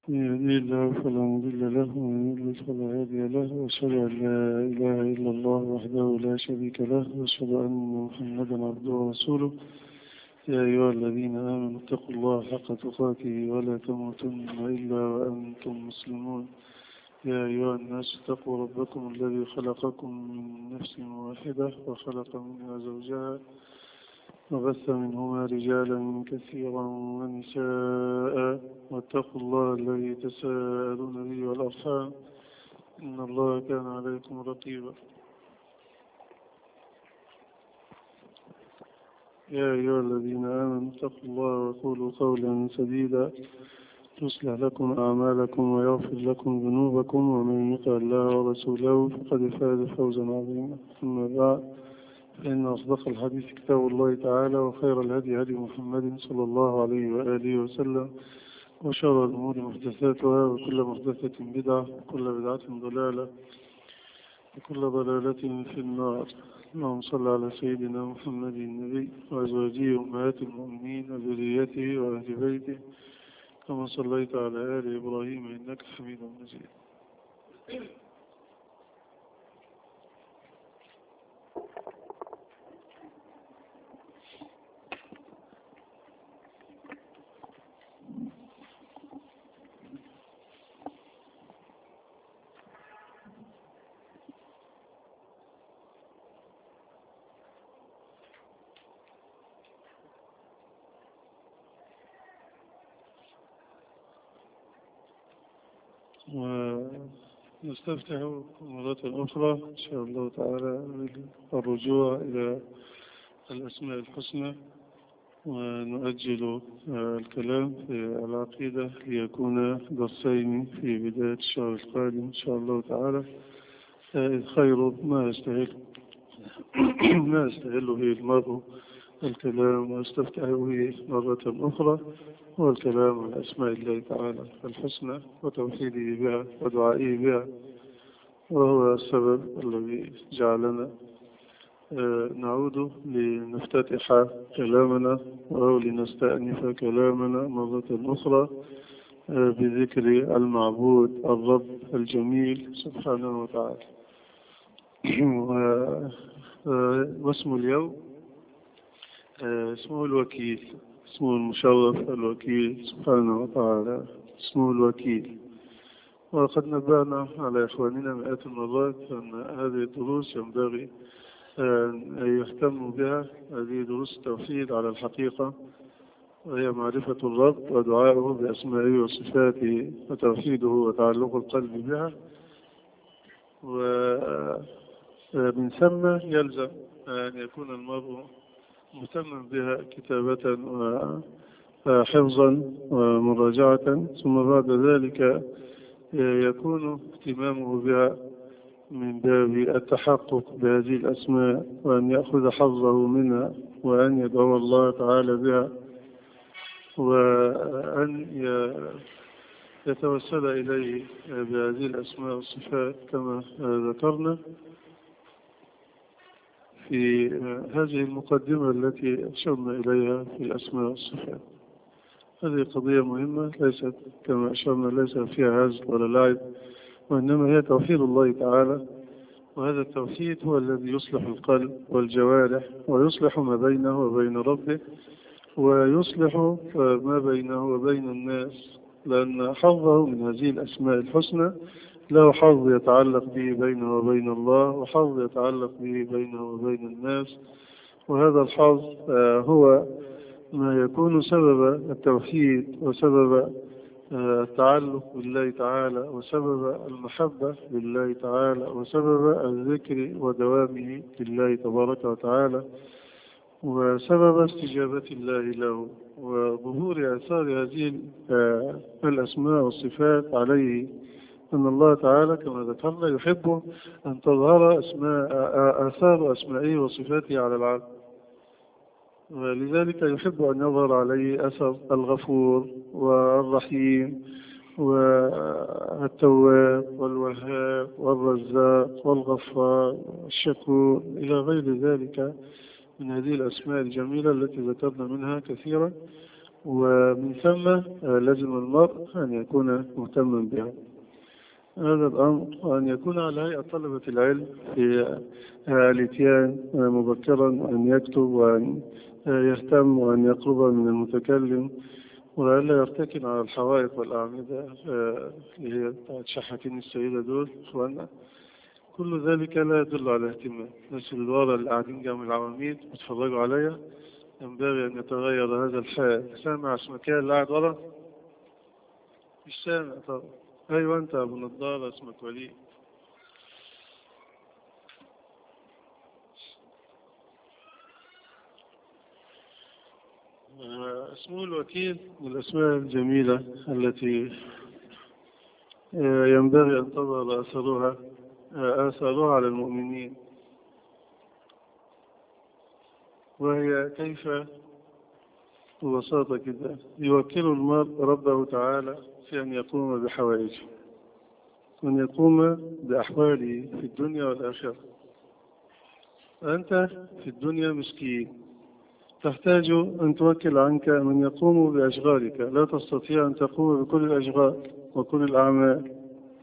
من يهديه الله فلا مضل له ومن يضلل فلا هادي له وأشهد أن لا إله إلا الله وحده لا شريك له وأشهد أن محمدا عبده ورسوله. يا أيها الذين آمنوا اتقوا الله حق تقاته ولا تموتن إلا وأنتم مسلمون. يا أيها الناس اتقوا ربكم الذي خلقكم من نفس واحدة وخلق منها زوجها وبث منهما رجالا كثيرا ونساء واتقوا الله الذي تساءلون به والأرحام إن الله كان عليكم رقيبا. يا أيها الذين آمنوا اتقوا الله وقولوا قولا سديدا يصلح لكم أعمالكم ويغفر لكم ذنوبكم ومن يطع الله ورسوله فقد فاز فوزا عظيما. أما بعد فإن أصدق الحديث كتاب الله تعالى وخير الهدي هدي محمد صلى الله عليه وآله وسلم وشر الأمور محدثاتها وكل محدثة بدعة وكل بدعة ضلالة وكل ضلالة في النار. اللهم صل على سيدنا محمد النبي وأزواجه أمهات المؤمنين وذريته وأهل بيته كما صليت على آل إبراهيم إنك حميد مجيد. ونستفتح مرة أخرى إن شاء الله تعالى الرجوع إلى الأسماء الحسنى ونؤجل الكلام في العقيدة ليكون درسين في بداية الشهر القادم إن شاء الله تعالى. خير ما يستهل به المرء الكلام ويستفتح به مرة أخرى هو الكلام عن أسماء الله تعالى الحسنى وتوحيده بها ودعائه بها، وهو السبب الذي جعلنا نعود لنفتتح كلامنا أو لنستأنف كلامنا مرة أخرى بذكر المعبود الرب الجميل سبحانه وتعالى. واسم اليوم اسمه الوكيل، اسمه المشرف الوكيل سبحانه وتعالى، اسمه الوكيل. وقد نبهنا على إخواننا مئات المرات أن هذه الدروس ينبغي أن يهتموا بها، هذه دروس التوحيد على الحقيقة، وهي معرفة الرب ودعائه بأسمائه وصفاته وتوحيده وتعلق القلب بها. ومن ثم يلزم أن يكون المرء مهتما بها كتابة وحفظا ومراجعة، ثم بعد ذلك يكون اهتمامه بها من باب التحقق بهذه الأسماء وأن يأخذ حظه منها وأن يدعو الله تعالى بها وأن يتوسل إليه بهذه الأسماء والصفات كما ذكرنا في هذه المقدمة التي أشرنا إليها في الأسماء والصفات. هذه قضية مهمة ليست كما أشرنا ليس فيها هزل ولا لعب، وإنما هي توحيد الله تعالى، وهذا التوحيد هو الذي يصلح القلب والجوارح ويصلح ما بينه وبين ربه ويصلح ما بينه وبين الناس، لأن حظه من هذه الأسماء الحسنى له حظ يتعلق به بينه وبين الله وحظ يتعلق به بينه وبين الناس، وهذا الحظ هو ما يكون سبب التوحيد وسبب التعلق بالله تعالى وسبب المحبة لله تعالى وسبب الذكر ودوامه لله تبارك وتعالى وسبب استجابة الله له وظهور آثار هذه الأسماء والصفات عليه، أن الله تعالى كما ذكرنا يحب أن تظهر آثار أسمائه وصفاته على العبد، ولذلك يحب أن يظهر عليه أثر الغفور والرحيم والتواب والوهاب والرزاق والغفار والشكور إلى غير ذلك من هذه الأسماء الجميلة التي ذكرنا منها كثيرا. ومن ثم لازم المرء أن يكون مهتما بها. هذا الأمر وأن يكون على هيئة طلبة العلم في الإتيان مبكرا، وأن يكتب وأن يهتم وأن يقرب من المتكلم، وألا يرتكن على الحوائط والأعمدة اللي هي بتاعت شحاتين السيدة دول إخوانا. كل ذلك لا يدل على اهتمام. الناس اللي ورا اللي قاعدين جنب العواميد بيتفرجوا عليا ينبغي أن يتغير هذا الحال. سامع اسمك ايه اللي قاعد ورا؟ مش سامع طبعا. أيوة أنت أبو نضارة اسمك وليد. اسمه الوكيل من الأسماء الجميلة التي ينبغي أن تظهر آثارها على المؤمنين، وهي كيف ببساطة كده يوكل المرء ربه تعالى في أن يقوم بحوائجه، وأن يقوم بأحواله في الدنيا والآخرة. أنت في الدنيا مسكين، تحتاج أن توكل عنك من يقوم بأشغالك، لا تستطيع أن تقوم بكل الأشغال وكل الأعمال،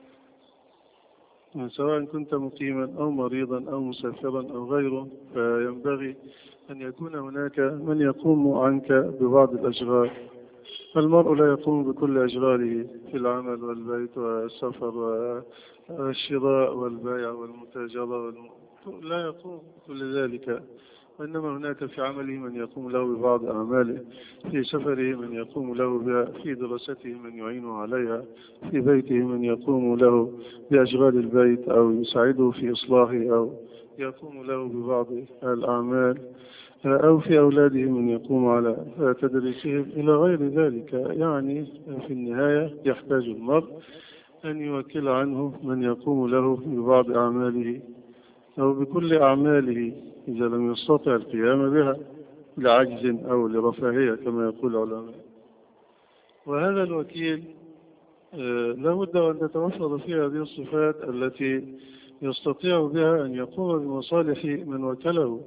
سواء كنت مقيما أو مريضا أو مسافرا أو غيره، فينبغي أن يكون هناك من يقوم عنك ببعض الأشغال. المرء لا يقوم بكل أشغاله في العمل والبيت والسفر والشراء والبيع والمتاجرة لا يقوم بكل ذلك، وإنما هناك في عمله من يقوم له ببعض أعماله، في سفره من يقوم له بها، في دراسته من يعينه عليها، في بيته من يقوم له بأشغال البيت أو يساعده في إصلاحه أو يقوم له ببعض الأعمال، أو في أولاده من يقوم على تدريسهم إلى غير ذلك. يعني في النهاية يحتاج المرء أن يوكل عنه من يقوم له ببعض أعماله أو بكل أعماله إذا لم يستطع القيام بها لعجز أو لرفاهية كما يقول العلماء. وهذا الوكيل لابد أن تتوفر فيه هذه الصفات التي يستطيع بها أن يقوم بمصالح من وكله.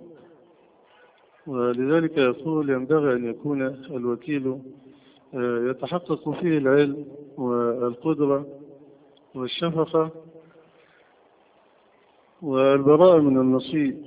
ولذلك يقول ينبغي أن يكون الوكيل يتحقق فيه العلم والقدرة والشفقة والبراءة من النصيب،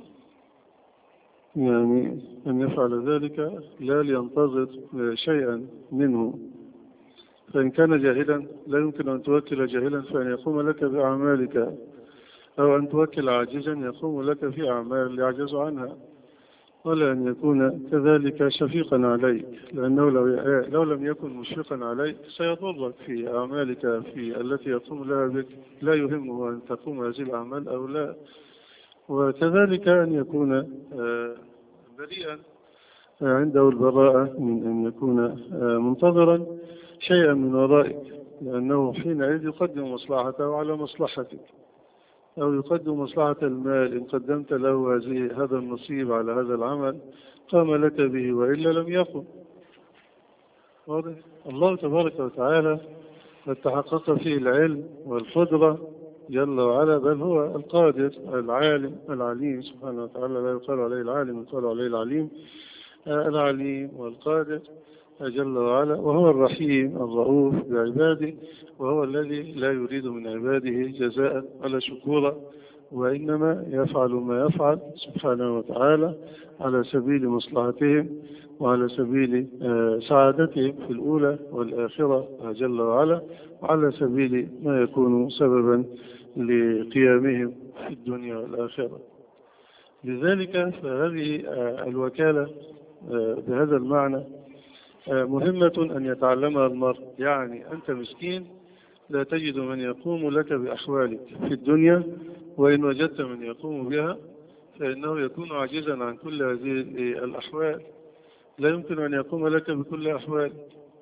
يعني أن يفعل ذلك لا لينتظر شيئا منه. فإن كان جاهلا لا يمكن أن توكل جاهلا فأن يقوم لك بأعمالك، أو أن توكل عاجزا يقوم لك في أعمال يعجز عنها، ولا أن يكون كذلك شفيقا عليك، لأنه لو لم يكن مشفقا عليك سيضرك في أعمالك التي يقوم لها بك، لا يهمه أن تقوم هذه الأعمال أو لا. وكذلك أن يكون بريئا عنده البراءة من أن يكون منتظرا شيئا من ورائك، لأنه حينئذ يقدم مصلحته على مصلحتك، أو يقدم مصلحة المال. إن قدمت له هذا النصيب على هذا العمل قام لك به، وإلا لم يقم. واضح؟ الله تبارك وتعالى قد تحقق فيه العلم والقدرة جل وعلا، بل هو القادر العالم العليم سبحانه وتعالى، لا يقال عليه العالم يقال عليه العليم، العليم والقادر جل وعلا، وهو الرحيم الرؤوف بعباده، وهو الذي لا يريد من عباده جزاء ولا شكورا، وإنما يفعل ما يفعل سبحانه وتعالى على سبيل مصلحتهم وعلى سبيل سعادتهم في الأولى والآخرة جل وعلا، وعلى سبيل ما يكون سببا لقيامهم في الدنيا والآخرة. لذلك فهذه الوكالة بهذا المعنى مهمة أن يتعلمها المرء. يعني أنت مسكين لا تجد من يقوم لك بأحوالك في الدنيا، وإن وجدت من يقوم بها فإنه يكون عاجزا عن كل هذه الأحوال، لا يمكن أن يقوم لك بكل أحوال،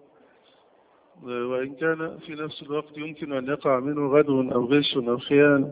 وإن كان في نفس الوقت يمكن أن يقع منه غدو أو غش أو خيانة،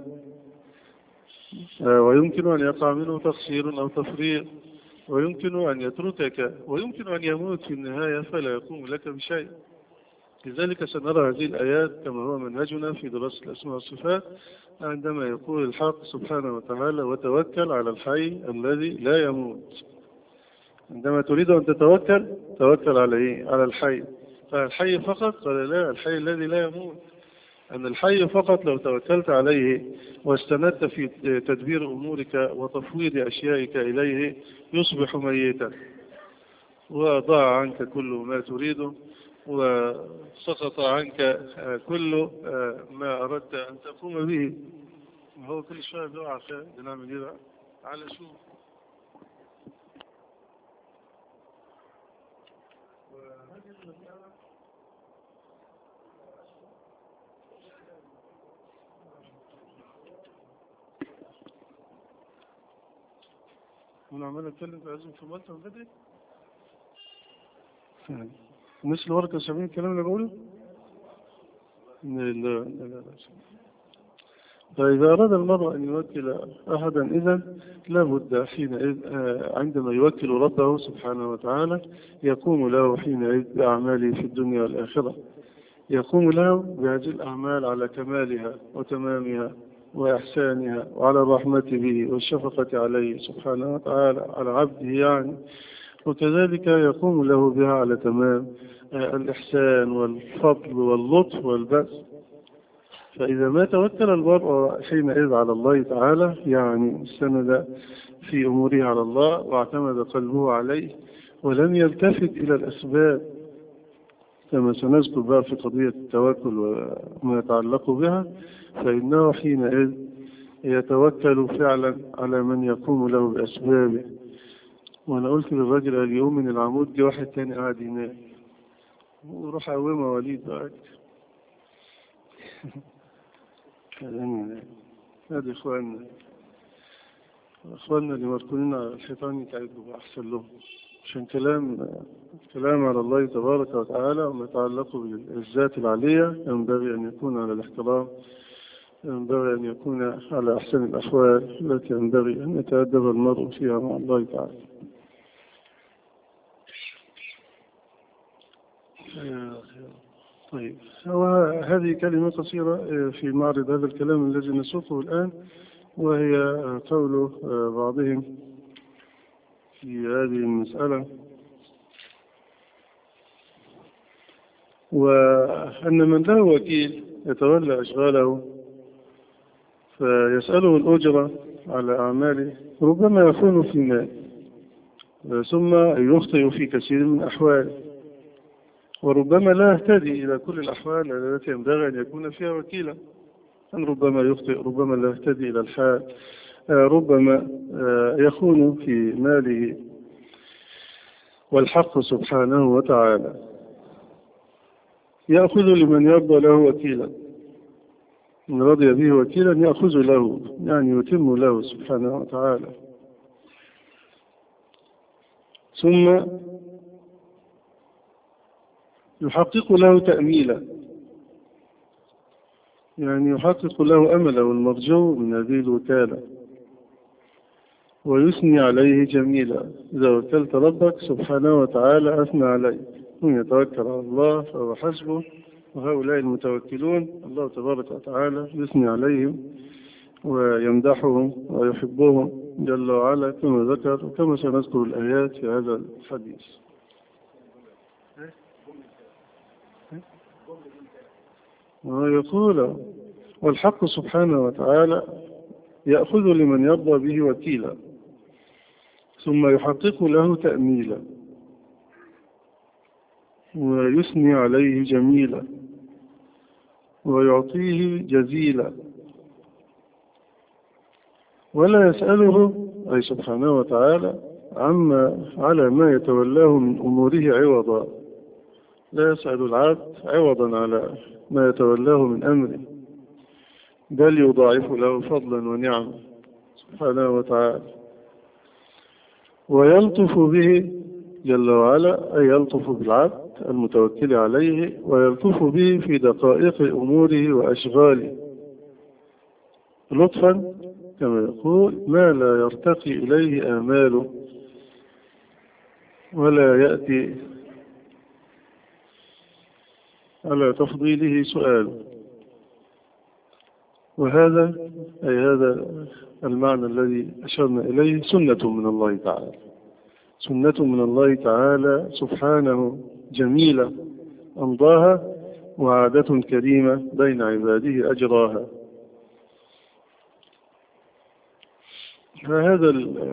ويمكن أن يقع منه تقصير أو تفريط، ويمكن أن يتركك، ويمكن أن يموت في النهاية فلا يقوم لك بشيء. لذلك سنرى هذه الآيات كما هو منهجنا في دراسة الأسماء والصفات، عندما يقول الحق سبحانه وتعالى وتوكل على الحي الذي لا يموت. عندما تريد أن تتوكل توكل على إيه؟ على الحي. فالحي فقط؟ قال لا، الحي الذي لا يموت. أن الحي فقط لو توكلت عليه واستندت في تدبير أمورك وتفويض أشيائك إليه يصبح ميتا، وضاع عنك كل ما تريده، وسقط عنك كل ما أردت أن تقوم به. هو كل شوية بيقع بنعمل إيه بقى؟ على شو أنا عمال أتكلم في عزم في مالطا من بدري مثل ورقة سامعين الكلام اللي بقوله؟ لا لا لا. فإذا أراد المرء أن يوكل أحدا إذن لابد حينئذ عندما يوكل ربه سبحانه وتعالى يقوم له حينئذ بأعماله في الدنيا والآخرة، يقوم له بهذه الأعمال على كمالها وتمامها وإحسانها وعلى الرحمة به والشفقة عليه سبحانه وتعالى على عبده يعني، وكذلك يقوم له بها على تمام الإحسان والفضل واللطف والبأس. فإذا ما توكل المرء حينئذ على الله تعالى يعني استند في أموره على الله واعتمد قلبه عليه ولم يلتفت إلى الأسباب كما سنذكر بقى في قضية التوكل وما يتعلق بها، فإنه حينئذ يتوكل فعلا على من يقوم له بأسبابه. وأنا قلت للراجل قال يوم من العمود جه واحد تاني قاعد هناك وروح قومه وليد بقى. هذه إخواننا اللي مركونين على الحيطان يتعبوا أحسن لهم، عشان كلام على الله تبارك وتعالى وما يتعلق بالذات العالية ينبغي أن يكون على الاحترام، ينبغي أن يكون على أحسن الأحوال التي ينبغي أن يتأدب المرء فيها مع الله تعالى. طيب، هذه كلمة قصيرة في معرض هذا الكلام الذي نسوقه الآن، وهي قول بعضهم في هذه المسألة وأن من له وكيل يتولى أشغاله فيسأله الأجرة على أعماله ربما يكون في مال ثم يخطئ في كثير من أحواله، وربما لا يهتدي إلى كل الأحوال التي ينبغي أن يكون فيها وكيلا، أن ربما يخطئ، ربما لا يهتدي إلى الحال، ربما يخون في ماله. والحق سبحانه وتعالى يأخذ لمن يرضى له وكيلا، من رضي به وكيلا يأخذ له يعني يتم له سبحانه وتعالى، ثم يحقق له تأميلا يعني يحقق له أمله المرجو من هذه الوكالة ويثني عليه جميلا. إذا وكلت ربك سبحانه وتعالى أثنى عليه، من يتوكل على الله فهو حسبه، وهؤلاء المتوكلون الله تبارك وتعالى يثني عليهم ويمدحهم ويحبهم جل وعلا كما ذكر وكما سنذكر الآيات في هذا الحديث. ويقول والحق سبحانه وتعالى يأخذ لمن يرضى به وكيلا ثم يحقق له تأميلا ويثني عليه جميلا ويعطيه جزيلا ولا يسأله أي سبحانه وتعالى على ما يتولاه من أموره عوضا، لا يسأل العبد عوضا على ما يتولاه من أمره، بل يضاعف له فضلا ونعمة سبحانه وتعالى، ويلطف به جل وعلا، أي يلطف بالعبد المتوكل عليه ويلطف به في دقائق أموره وأشغاله لطفا كما يقول ما لا يرتقي إليه آماله ولا يأتي على تفضيله سؤال. وهذا أي هذا المعنى الذي أشرنا إليه سنة من الله تعالى، سنة من الله تعالى سبحانه جميلة أمضاها، وعادة كريمة بين عباده أجراها. فهذا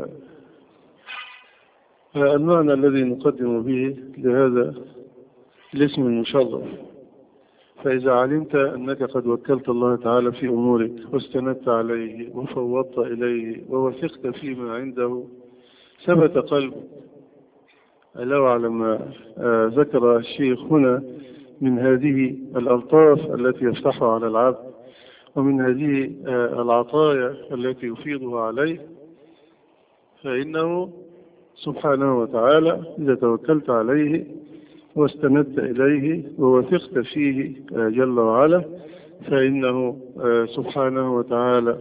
المعنى الذي نقدم به لهذا الاسم المشرف. فإذا علمت أنك قد وكلت الله تعالى في أمورك واستندت عليه وفوضت إليه ووثقت فيما عنده، ثبت قلبك. ألا على ما ذكر الشيخ هنا من هذه الألطاف التي يفتحها على العبد، ومن هذه العطايا التي يفيضها عليه، فإنه سبحانه وتعالى إذا توكلت عليه واستندت إليه ووثقت فيه جل وعلا، فإنه سبحانه وتعالى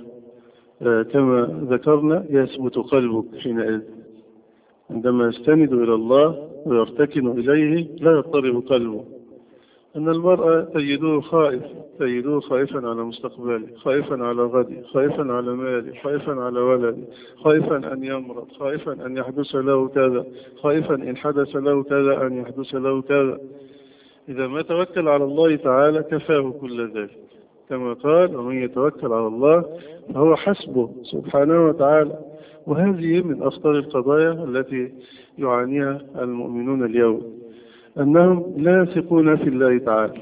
كما ذكرنا يثبت قلبك حينئذ. عندما يستند إلى الله ويرتكن إليه لا يضطرب قلبه. أن المرأة تجدوه خائفا على مستقبله، خائفا على غده، خائفا على ماله، خائفا على ولده، خائفا أن يمرض، خائفا أن يحدث له كذا، خائفا إن حدث له كذا أن يحدث له كذا. إذا ما توكل على الله تعالى كفاه كل ذلك، كما قال: ومن يتوكل على الله فهو حسبه سبحانه وتعالى. وهذه من أخطر القضايا التي يعانيها المؤمنون اليوم، أنهم لا يثقون في الله تعالى.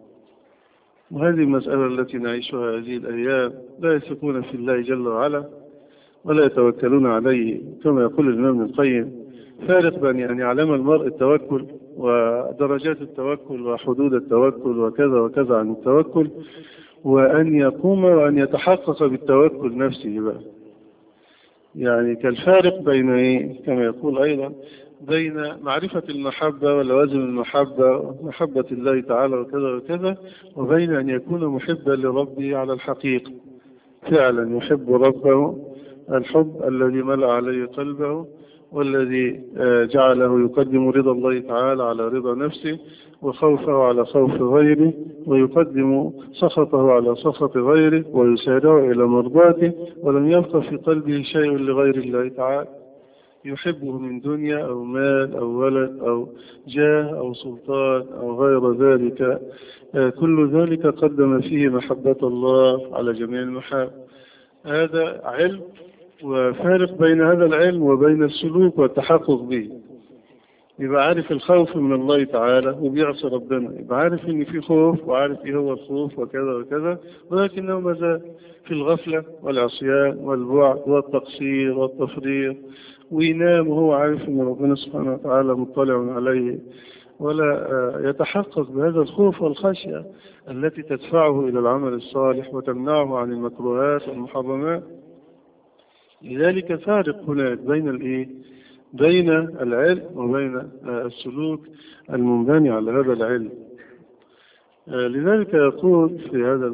وهذه المسألة التي نعيشها هذه الأيام، لا يثقون في الله جل وعلا ولا يتوكلون عليه. كما يقول الإمام ابن القيم: فارق بين أن يعلم المرء التوكل ودرجات التوكل وحدود التوكل وكذا وكذا عن التوكل، وأن يقوم وأن يتحقق بالتوكل نفسه بقى. يعني كالفارق بين كما يقول أيضا بين معرفة المحبة ولوازم المحبة، محبة الله تعالى وكذا وكذا، وبين أن يكون محبا لربه على الحقيقة، فعلا يحب ربه الحب الذي ملأ عليه قلبه، والذي جعله يقدم رضا الله تعالى على رضا نفسه، وخوفه على خوف غيره، ويقدم سخطه على سخط غيره، ويسارع إلى مرضاته، ولم يبق في قلبه شيء لغير الله تعالى، يحبه من دنيا أو مال أو ولد أو جاه أو سلطان أو غير ذلك. كل ذلك قدم فيه محبة الله على جميع المحاب. هذا علم، وفارق بين هذا العلم وبين السلوك والتحقق به. يبقى عارف الخوف من الله تعالى وبيعصي ربنا، يبقى عارف ان في خوف وعارف ايه هو الخوف وكذا وكذا، ولكنه ما زال في الغفلة والعصيان والبعد والتقصير والتفريط، وينام وهو عارف ان ربنا سبحانه وتعالى مطلع عليه، ولا يتحقق بهذا الخوف والخشية التي تدفعه إلى العمل الصالح وتمنعه عن المكروهات والمحرمات. لذلك فارق هناك بين العلم وبين السلوك المنبني على هذا العلم. لذلك يقول في هذا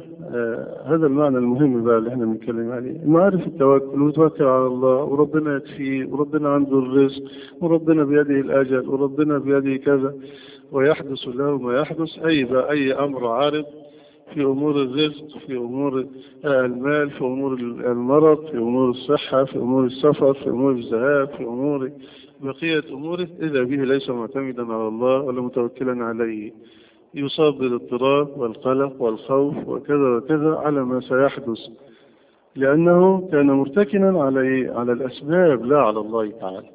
المعنى المهم بقى اللي احنا بنتكلم عليه، معرفة التوكل، وتوكل على الله وربنا يكفيه وربنا عنده الرزق وربنا بيده الأجل وربنا بيده كذا، ويحدث له ما يحدث. أي أمر عارض في أمور الرزق، في أمور المال، في أمور المرض، في أمور الصحة، في أمور السفر، في أمور الذهاب، في أمور بقية أموره، إذا به ليس معتمدا على الله ولا متوكلا عليه، يصاب بالاضطراب والقلق والخوف وكذا وكذا على ما سيحدث، لأنه كان مرتكنا على الأسباب لا على الله تعالى.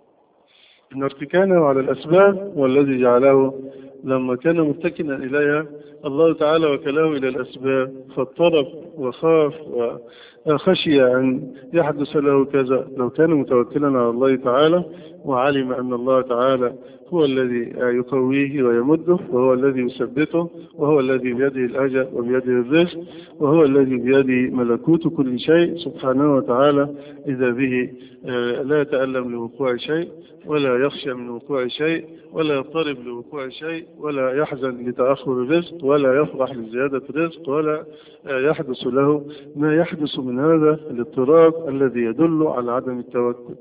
إن ارتكانه على الأسباب والذي جعله لما كان مرتكنا إليها الله تعالى وكله إلى الأسباب، فاضطرب وخاف وخشي أن يحدث له كذا. لو كان متوكلا على الله تعالى وعلم أن الله تعالى هو الذي يقويه ويمده، وهو الذي يثبته، وهو الذي بيده الأجل وبيده الرزق، وهو الذي بيده ملكوت كل شيء سبحانه وتعالى، إذا به لا يتألم لوقوع شيء ولا يخشى من وقوع شيء ولا يضطرب لوقوع شيء ولا يحزن لتأخر الرزق ولا يفرح لزيادة الرزق ولا يحدث له ما يحدث من هذا الاضطراب الذي يدل على عدم التوكل.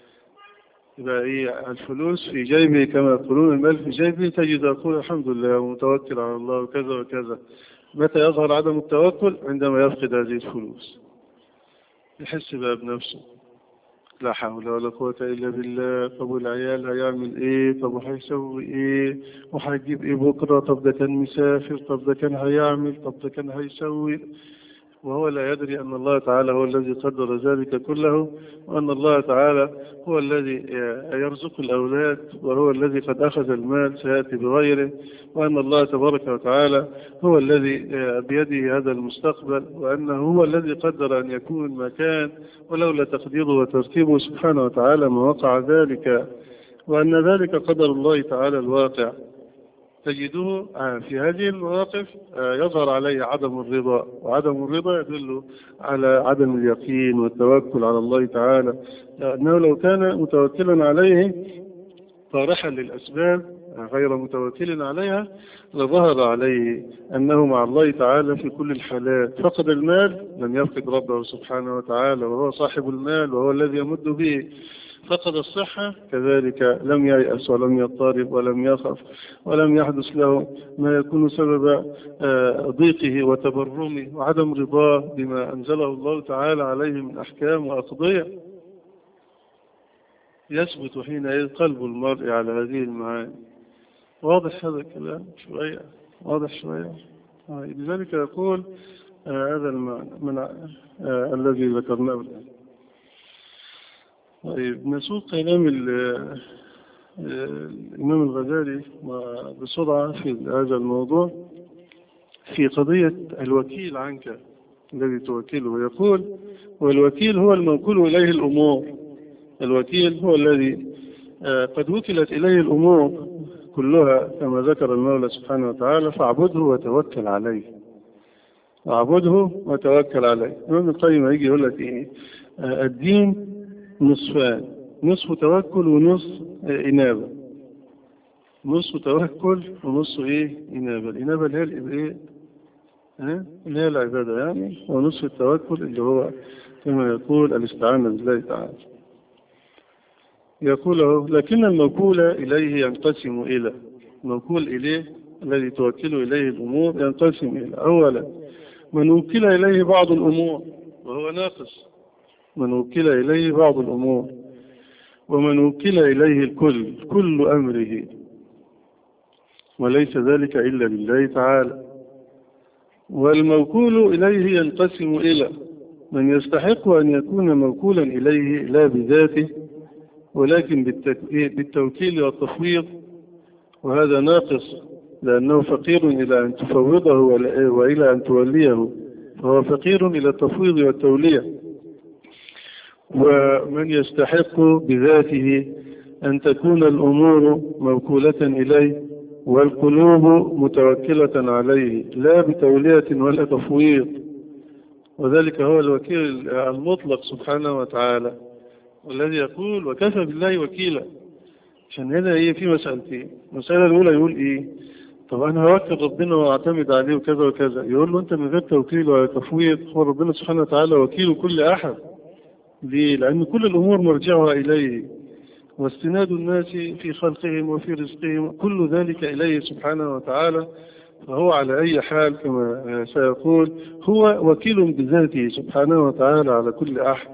يبقى الفلوس في جيبه كما يقولون، المال في جيبه، تجد يقول الحمد لله ومتوكل على الله وكذا وكذا. متى يظهر عدم التوكل؟ عندما يفقد هذه الفلوس، يحس بها بنفسه، لا حول ولا قوة إلا بالله. طب والعيال هيعمل إيه؟ طب وهيسوي إيه؟ وهيجيب إيه بكرة؟ طب ده كان مسافر، طب ده كان هيعمل، طب ده كان هيسوي، وهو لا يدري أن الله تعالى هو الذي قدر ذلك كله، وأن الله تعالى هو الذي يرزق الأولاد، وهو الذي قد أخذ المال سيأتي بغيره، وأن الله تبارك وتعالى هو الذي بيده هذا المستقبل، وأنه هو الذي قدر أن يكون ما كان، ولولا تقديره وترتيبه سبحانه وتعالى ما وقع ذلك، وأن ذلك قدر الله تعالى الواقع. تجده في هذه المواقف يظهر عليه عدم الرضا، وعدم الرضا يدل على عدم اليقين والتوكل على الله تعالى، لأنه لو كان متوكلا عليه طارحا للأسباب غير متوكل عليها لظهر عليه أنه مع الله تعالى في كل الحالات. فقد المال لم يفقد ربه سبحانه وتعالى، وهو صاحب المال وهو الذي يمد به. فقد الصحة كذلك لم ييأس ولم يضطرب ولم يخف، ولم يحدث له ما يكون سبب ضيقه وتبرمه وعدم رضاه بما أنزله الله تعالى عليه من أحكام وأقضية. يثبت حينئذ قلب المرء على هذه المعاني. واضح هذا الكلام شوية؟ واضح شوية؟ لذلك يقول هذا المعنى الذي ذكرناه الآن. طيب نسوق كلام الإمام الغزالي بسرعة في هذا الموضوع في قضية الوكيل عنك الذي توكله. يقول: والوكيل هو الموكول إليه الأمور. الوكيل هو الذي قد وكلت إليه الأمور كلها كما ذكر المولى سبحانه وتعالى: فاعبده وتوكل عليه. اعبده وتوكل عليه. ابن القيم يجي يقول لك إيه؟ الدين نصفان: نصف توكل ونصف إنابة. نصف توكل ونصف إيه؟ إنابة. الإنابة اللي هي إيه؟ اللي هي العبادة يعني، ونصف التوكل اللي هو كما يقول الاستعانة بالله تعالى. يقول: لكن الموكول إليه ينقسم إلى، الموكول إليه الذي توكل إليه الأمور ينقسم إلى: أولا من وكل إليه بعض الأمور وهو ناقص، من وكل إليه بعض الأمور، ومن وكل إليه الكل كل أمره، وليس ذلك إلا لله تعالى. والموكول إليه ينقسم إلى من يستحق أن يكون موكولا إليه لا بذاته ولكن بالتوكيل والتفويض، وهذا ناقص لأنه فقير إلى أن تفوضه وإلى أن توليه، فهو فقير إلى التفويض والتولية. ومن يستحق بذاته أن تكون الأمور موكولة إليه والقلوب متوكلة عليه لا بتولية ولا تفويض، وذلك هو الوكيل المطلق سبحانه وتعالى، والذي يقول: وكفى بالله وكيلا. عشان هنا هي في مسألتين. المسألة الأولى يقول إيه؟ طب أنا هوكل ربنا وأعتمد عليه وكذا وكذا. يقول له: أنت من غير توكيل ولا تفويض، هو ربنا سبحانه وتعالى وكيل كل أحد. ليه؟ لأن كل الأمور مرجعها إليه، واستناد الناس في خلقهم وفي رزقهم كل ذلك إليه سبحانه وتعالى. فهو على أي حال كما سيقول هو وكيل بذاته سبحانه وتعالى على كل أحد.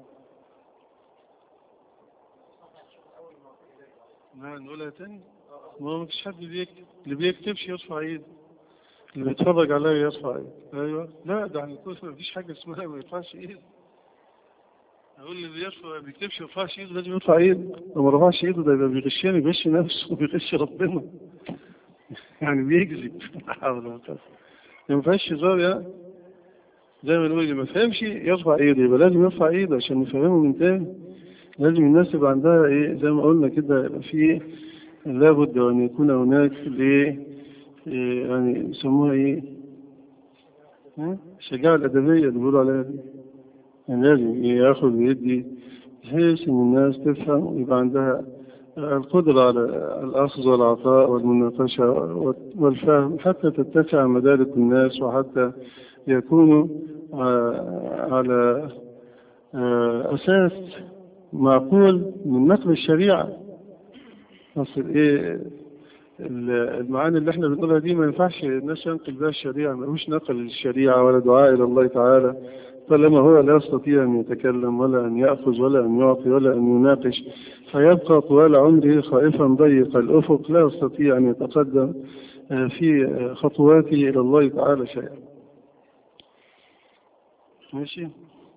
نقولها تاني؟ ما فيش حد بيكتب، اللي بيكتبش يرفع ايده، اللي بيتفرج عليا يرفع ايده. ايوه، لا ده عن ما فيش حاجه اسمها ما يرفعش ايده. اقول اللي بيرفع بيكتبش ما يرفعش ايده لازم يرفع ايده. لو ما رفعش ايده ده يبقى بيغشني، بيغش نفسه وبيغش ربنا يعني بيكذب. ما فيهاش هزار يعني. زي ما نقول اللي ما فهمش يرفع ايده، يبقى لازم يرفع ايده عشان نفهمه من تاني. لازم الناس يبقى عندها ايه زي ما قلنا كده، يبقى في لابد أن يكون هناك يعني يسموها إيه؟ الشجاعة الأدبية اللي بيقولوا عليها دي. يعني لازم ياخذ ويدي بحيث إن الناس تفهم ويبقى عندها القدرة على الأخذ والعطاء والمناقشة والفهم، حتى تتسع مدارك الناس وحتى يكونوا على أساس معقول من نقل الشريعة. أصل إيه المعاني اللي احنا بنقولها دي ما ينفعش الناس ينقل بها الشريعة، ما هوش نقل للشريعة ولا دعاء إلى الله تعالى، طالما هو لا يستطيع أن يتكلم ولا أن يأخذ ولا أن يعطي ولا أن يناقش، فيبقى طوال عمره خائفا ضيق الأفق لا يستطيع أن يتقدم في خطواته إلى الله تعالى شيئا. ماشي.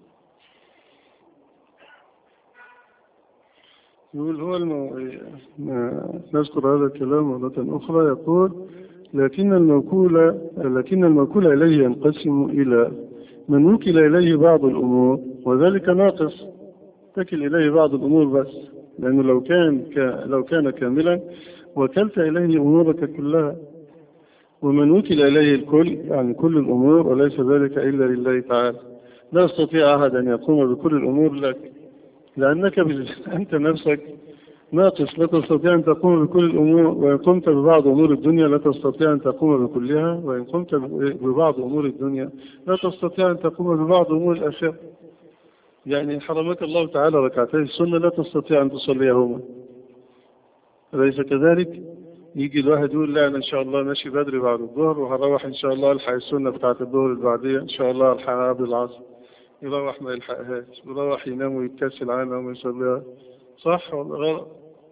يقول هو نذكر هذا الكلام مرة أخرى. يقول لكن الموكول إليه ينقسم إلى من وكل إليه بعض الأمور وذلك ناقص، تكل إليه بعض الأمور بس، لأنه لو كان كاملا وكلت إليه أمورك كلها. ومن وكل إليه الكل يعني كل الأمور وليس ذلك إلا لله تعالى، لا يستطيع أحد أن يقوم بكل الأمور لك، لأنك أنت نفسك ناقص، لا تستطيع أن تقوم بكل الأمور. وإن قمت ببعض أمور الدنيا لا تستطيع أن تقوم بكلها، وإن قمت ببعض أمور الدنيا لا تستطيع أن تقوم ببعض أمور الآخرة. يعني حرمك الله تعالى ركعتي السنة لا تستطيع أن تصليهما، أليس كذلك؟ يجي الواحد يقول لا أنا إن شاء الله ماشي بدري بعد الظهر وهروح إن شاء الله ألحق السنة بتاعت الظهر البعدية، إن شاء الله ألحقها قبل العصر، يروح ما يلحقهاش، يروح ينام ويتكسل عنها وما يصليها. صح ولا غلط؟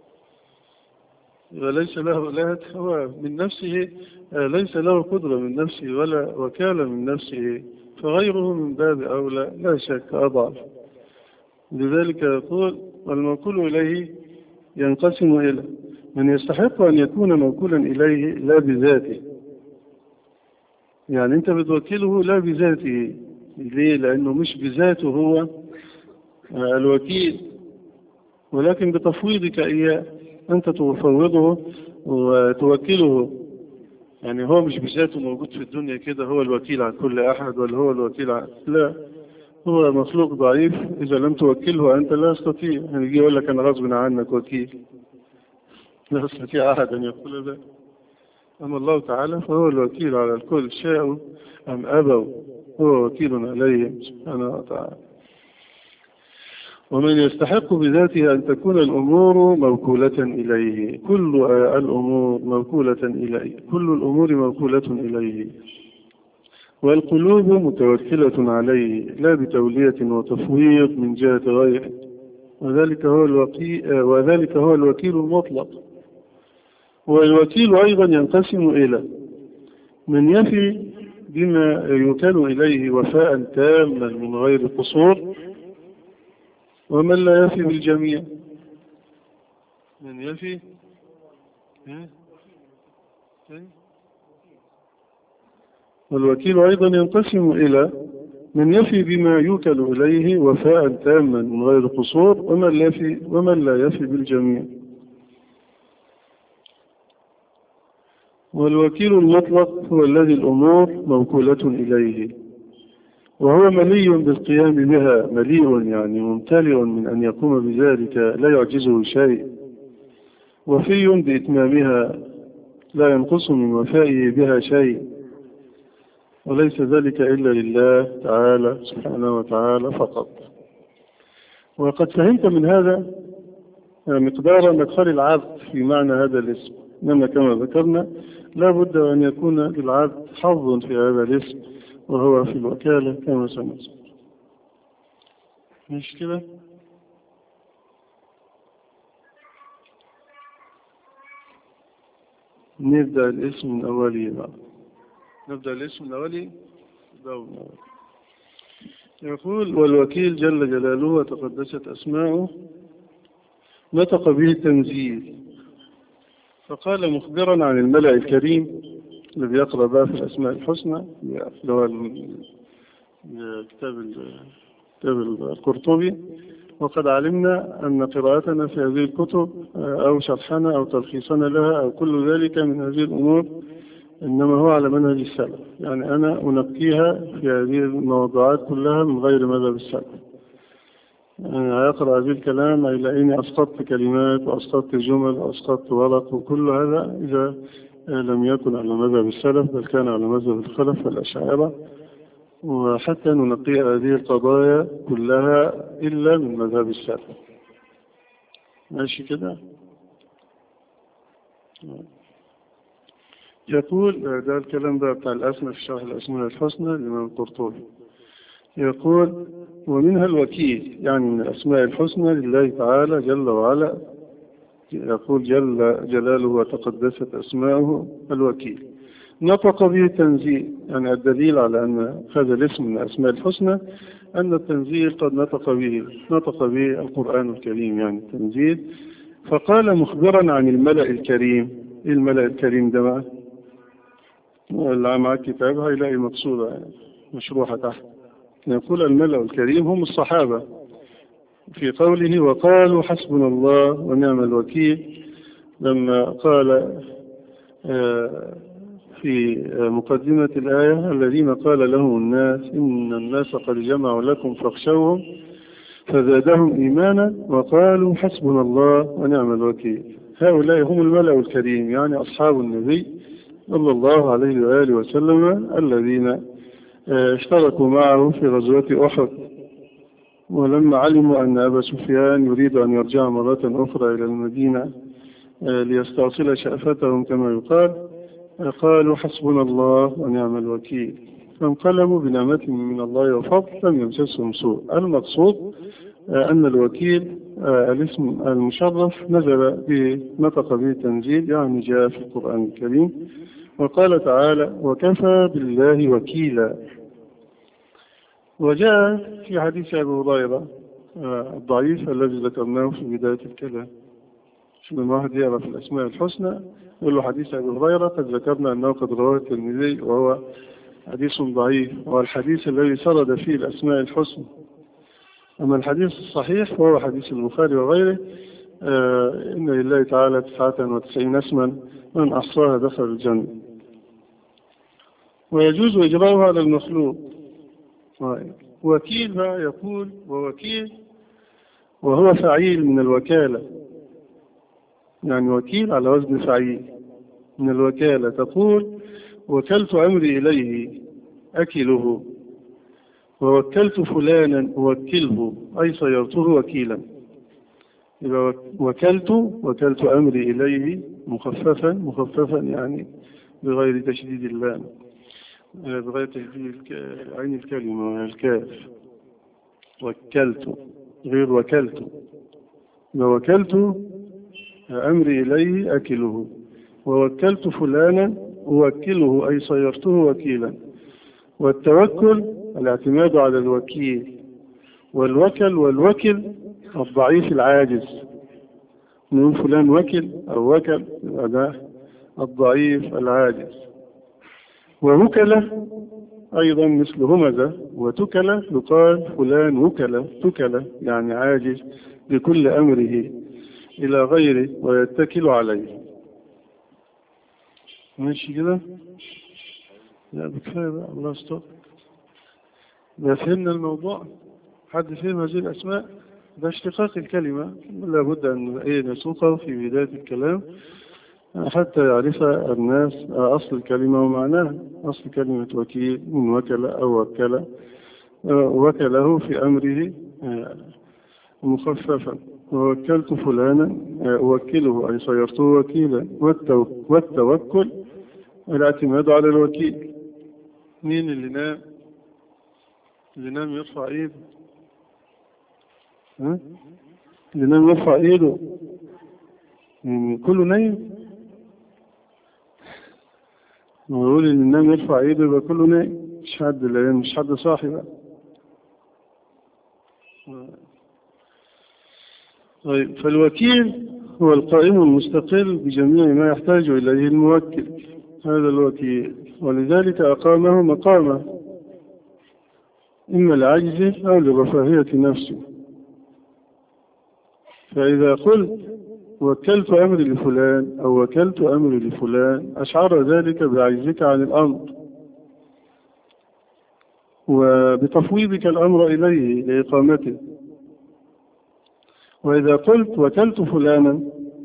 وليس له هو من نفسه، ليس له قدرة من نفسه ولا وكالة من نفسه، فغيره من باب أولى لا شك أضعف. لذلك يقول والموكول إليه ينقسم إلى من يستحق أن يكون موكولا إليه لا بذاته، يعني أنت بتوكله لا بذاته. ليه؟ لأنه مش بذاته هو الوكيل، ولكن بتفويضك إياه، أنت تفوضه وتوكله. يعني هو مش بذاته موجود في الدنيا كده هو الوكيل عن كل أحد ولا هو الوكيل عن لا، هو مخلوق ضعيف، إذا لم توكله أنت لا يستطيع. يعني يجي يقول لك أنا غصب عنك وكيل، لا يستطيع أحد أن يقول ذلك. أما الله تعالى فهو الوكيل على الكل، شاءوا أم أبوا هو وكيل عليهم سبحانه وتعالى. ومن يستحق بذاته أن تكون الأمور موكولة إليه، كل الأمور موكولة إليه، كل الأمور موكولة إليه، والقلوب متوكلة عليه لا بتولية وتفويض من جهة غيره، وذلك هو الوكيل المطلق. والوكيل أيضا ينقسم إلى من يفي بما يوكل إليه وفاء تاما من غير قصور، ومن لا يفي بالجميع. من يفي والوكيل أيضا ينقسم إلى من يفي بما يوكل إليه وفاء تاما من غير قصور، ومن لا يفي بالجميع. والوكيل المطلق هو الذي الأمور موكولة إليه، وهو ملي بالقيام بها، مليء يعني ممتلئ من أن يقوم بذلك لا يعجزه شيء، وفي بإتمامها لا ينقص من وفائه بها شيء، وليس ذلك إلا لله تعالى سبحانه وتعالى فقط. وقد فهمت من هذا مقدار مدخل العبد في معنى هذا الاسم، إنما كما ذكرنا لا بد أن يكون للعبد حظ في هذا الاسم، وهو في الوكالة كما سنذكر. مش كده؟ نبدأ الاسم من أوله بقى. نبدأ الاسم من أوله. يقول والوكيل جل جلاله وتقدست أسماؤه نطق به التنزيل، فقال مخبرا عن الملأ الكريم الذي يقرأ بها في الأسماء الحسنى، اللي هو كتاب القرطبي. وقد علمنا أن قراءتنا في هذه الكتب أو شرحنا أو تلخيصنا لها أو كل ذلك من هذه الأمور إنما هو على منهج السلف، يعني أنا أنقيها في هذه الموضوعات كلها من غير مذهب السلف. يعني أقرأ هذه الكلام إلى أسقطت كلمات وأسقطت جمل وأسقطت ورق، وكل هذا إذا لم يكن على مذهب السلف بل كان على مذهب الخلف والأشاعرة، وحتى ننقي هذه القضايا كلها إلا من مذهب السلف. ماشي كده؟ يقول ده الكلام ده بتاع الأسماء في شرح الأسماء الحسنى للإمام القرطبي. يقول ومنها الوكيل، يعني من الأسماء الحسنى لله تعالى جل وعلا. يقول جل جلاله وتقدست أسماؤه الوكيل. نطق به التنزيل، يعني الدليل على أن هذا الاسم من الأسماء الحسنى أن التنزيل قد نطق به القرآن الكريم، يعني التنزيل. فقال مخبرا عن الملأ الكريم. إيه الملأ الكريم ده بقى؟ اللي معاه الكتاب هيلاقي مقصودة يعني مشروحة تحت. يقول الملأ الكريم هم الصحابة في قوله وقالوا حسبنا الله ونعم الوكيل، لما قال في مقدمة الآية الذين قال لهم الناس إن الناس قد جمعوا لكم فاخشوهم فزادهم إيمانا وقالوا حسبنا الله ونعم الوكيل. هؤلاء هم الملأ الكريم، يعني أصحاب النبي صلى الله عليه وآله وسلم الذين اشتركوا معه في غزوة أحد، ولما علموا أن أبا سفيان يريد أن يرجع مرة أخرى إلى المدينة ليستأصل شأفتهم كما يقال، قالوا حسبنا الله ونعم الوكيل، فانقلبوا بنعمة من الله وفضل لم يمسسهم سوء. المقصود أن الوكيل الاسم المشرف نزل نطق به التنزيل، يعني جاء في القرآن الكريم. وقال تعالى وكفى بالله وكيلا. وجاء في حديث أبي هريرة الضعيف الذي ذكرناه في بداية الكلام. لما واحد يقرأ في الأسماء الحسنى يقول له حديث أبي هريرة قد ذكرنا أنه قد رواه الترمذي وهو حديث ضعيف، وهو الحديث الذي سرد فيه الأسماء الحسنى. أما الحديث الصحيح فهو حديث البخاري وغيره إن لله تعالى 99 اسما من أحصاها دخل الجنة. ويجوز إجراؤها على المخلوق. وكيل بقى يقول ووكيل وهو فعيل من الوكالة، يعني وكيل على وزن فعيل من الوكالة. تقول وكلت أمري إليه أكله، ووكلت فلانا أوكله أي صيرته وكيلا. إذا وكلت أمري إليه مخففا يعني بغير تشديد اللام، بغير تشديد عين الكلمة الكاف. وكلت غير وكلت. ووكلت أمري إليه أكله، ووكلت فلانا أوكله أي صيرته وكيلا. والتوكل الاعتماد على الوكيل، والوكل الضعيف العاجز. نقول فلان وكل أو وكل هذا الضعيف العاجز. ووكلة أيضا مثل همزة وتكلة، يقال فلان وكلة تكلة يعني عاجز بكل أمره إلى غيره ويتكل عليه. ماشي كده؟ لا بكفاية بقى، الله يستر. ما فهمنا الموضوع؟ حد فهم هذه الأسماء؟ ده اشتقاق الكلمة، لابد أن نسوقه في بداية الكلام حتى يعرف الناس أصل الكلمة ومعناها. أصل كلمة وكيل من وكل أو وكله في أمره مخففا. ووكلت فلانا أوكله أي صيرته وكيلا. والتوكل الاعتماد على الوكيل. مين اللي نام؟ اللي نام يرفع ايده. اللي نام يرفع ايده. يعني كله نايم. ويقول اللي نام يرفع ايده يبقى كله نايم، مش حد صاحي بقى. طيب فالوكيل هو القائم المستقل بجميع ما يحتاج إليه الموكل، هذا الوكيل. ولذلك أقامه مقامه إما العجز أو لرفاهية نفسه. فإذا قلت وكلت أمري لفلان أو وكلت أمري لفلان أشعر ذلك بعجزك عن الأمر وبتفويضك الأمر إليه لإقامته. وإذا قلت وكلت فلانا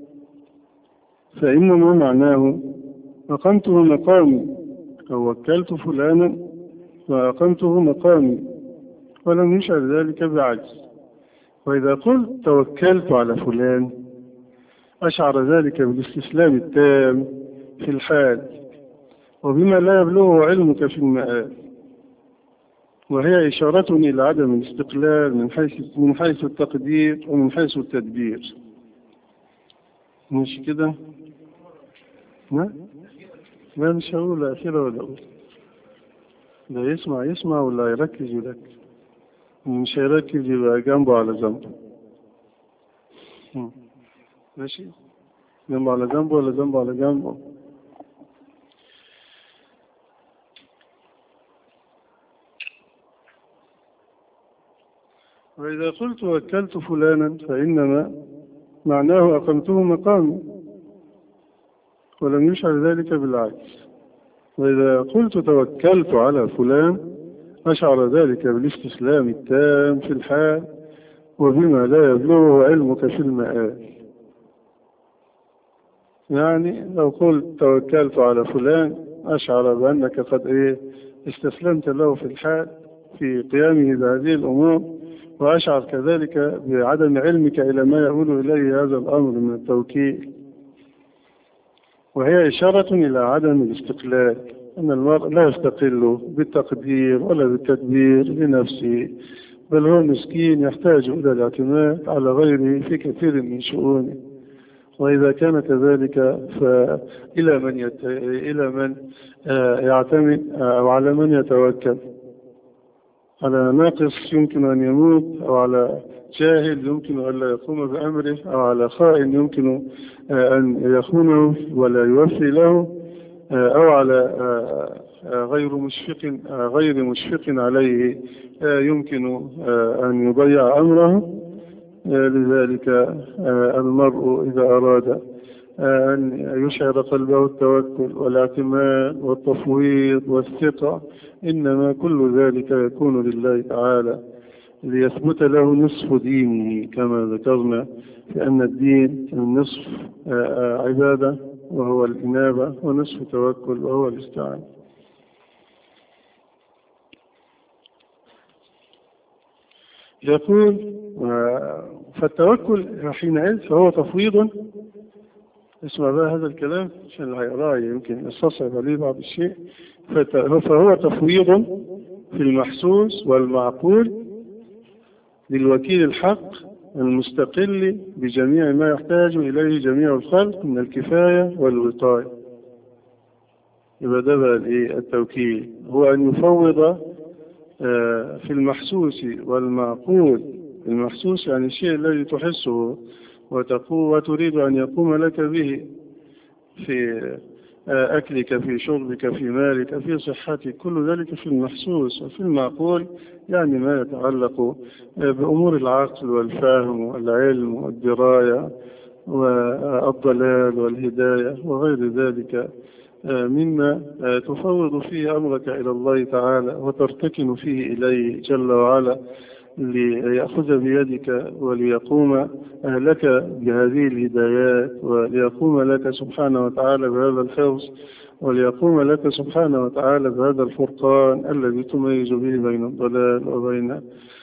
فإنما معناه أقمته مقامي، أو وكلت فلانا وأقمته مقامي، ولم يشعر ذلك بعجز. وإذا قلت توكلت على فلان أشعر ذلك بالاستسلام التام في الحال وبما لا يبلغه علمك في المآل، وهي إشارة إلى عدم الاستقلال من حيث التقدير ومن حيث التدبير. مش كده؟ لا مش هقول أخيرا ولا أقول. لا يسمع ولا يركز يركز، مش هيركز يبقى جنبه على جنبه. ماشي، جنبه على جنبه ولا جنبه على جنبه. وإذا قلت وكلت فلانا فإنما معناه أقمته مقامي، ولم يشعر ذلك بالعكس. وإذا قلت توكلت على فلان أشعر ذلك بالاستسلام التام في الحال وبما لا يبلغه علمك في المآل. يعني لو قلت توكلت على فلان أشعر بأنك قد استسلمت له في الحال في قيامه بهذه الأمور، وأشعر كذلك بعدم علمك إلى ما يقول إليه هذا الأمر من التوكيل. وهي إشارة إلى عدم الاستقلال، أن المرء لا يستقل بالتقدير ولا بالتدبير لنفسه، بل هو مسكين يحتاج إلى الاعتماد على غيره في كثير من شؤونه. وإذا كان كذلك فإلى من يعتمد أو على من يتوكل؟ على ناقص يمكن أن يموت، أو على جاهل يمكن أن لا يقوم بأمره، أو على خائن يمكن أن يخونه ولا يوفي له، أو على غير مشفق عليه يمكن أن يضيع أمره. لذلك المرء إذا أراد أن يشعر قلبه التوكل والاعتماد والتفويض والثقة، إنما كل ذلك يكون لله تعالى ليثبت له نصف دينه، كما ذكرنا في أن الدين النصف عبادة وهو الإنابة، ونصف توكل وهو الاستعانة. يقول فالتوكل حينئذ فهو تفويض. اسمع بقى هذا الكلام عشان اللي هيقراه يمكن يستصعب عليه بعض الشيء. فهو تفويض في المحسوس والمعقول للوكيل الحق المستقل بجميع ما يحتاج إليه جميع الخلق من الكفاية والوقاية. يبقى ده بقى التوكيل هو أن يفوض في المحسوس والمعقول. المحسوس يعني الشيء الذي تحسه وتريد أن يقوم لك به في أكلك، في شربك، في مالك، في صحتك، كل ذلك في المحسوس. وفي المعقول يعني ما يتعلق بأمور العقل والفهم والعلم والدراية والضلال والهداية وغير ذلك مما تفوض فيه أمرك إلى الله تعالى وترتكن فيه إليه جل وعلا ليأخذ بيدك وليقوم لك بهذه الهدايات، وليقوم لك سبحانه وتعالى بهذا الفوز، وليقوم لك سبحانه وتعالى بهذا الفرقان الذي تميز به بين الضلال وبين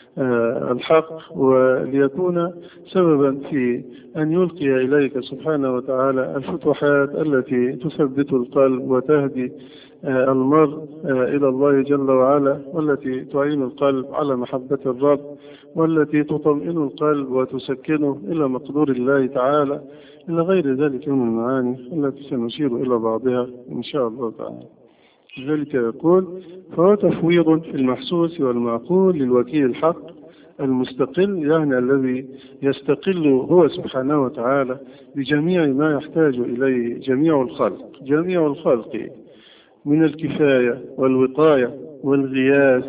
الحق، وليكون سببا في أن يلقي إليك سبحانه وتعالى الفتوحات التي تثبت القلب وتهدي المرء إلى الله جل وعلا، والتي تعين القلب على محبة الرب، والتي تطمئن القلب وتسكنه إلى مقدور الله تعالى، إلى غير ذلك من المعاني التي سنشير إلى بعضها إن شاء الله تعالى. لذلك يقول فهو تفويض في المحسوس والمعقول للوكيل الحق المستقل، يعني الذي يستقل هو سبحانه وتعالى بجميع ما يحتاج إليه جميع الخلق من الكفاية والوقاية والغياث،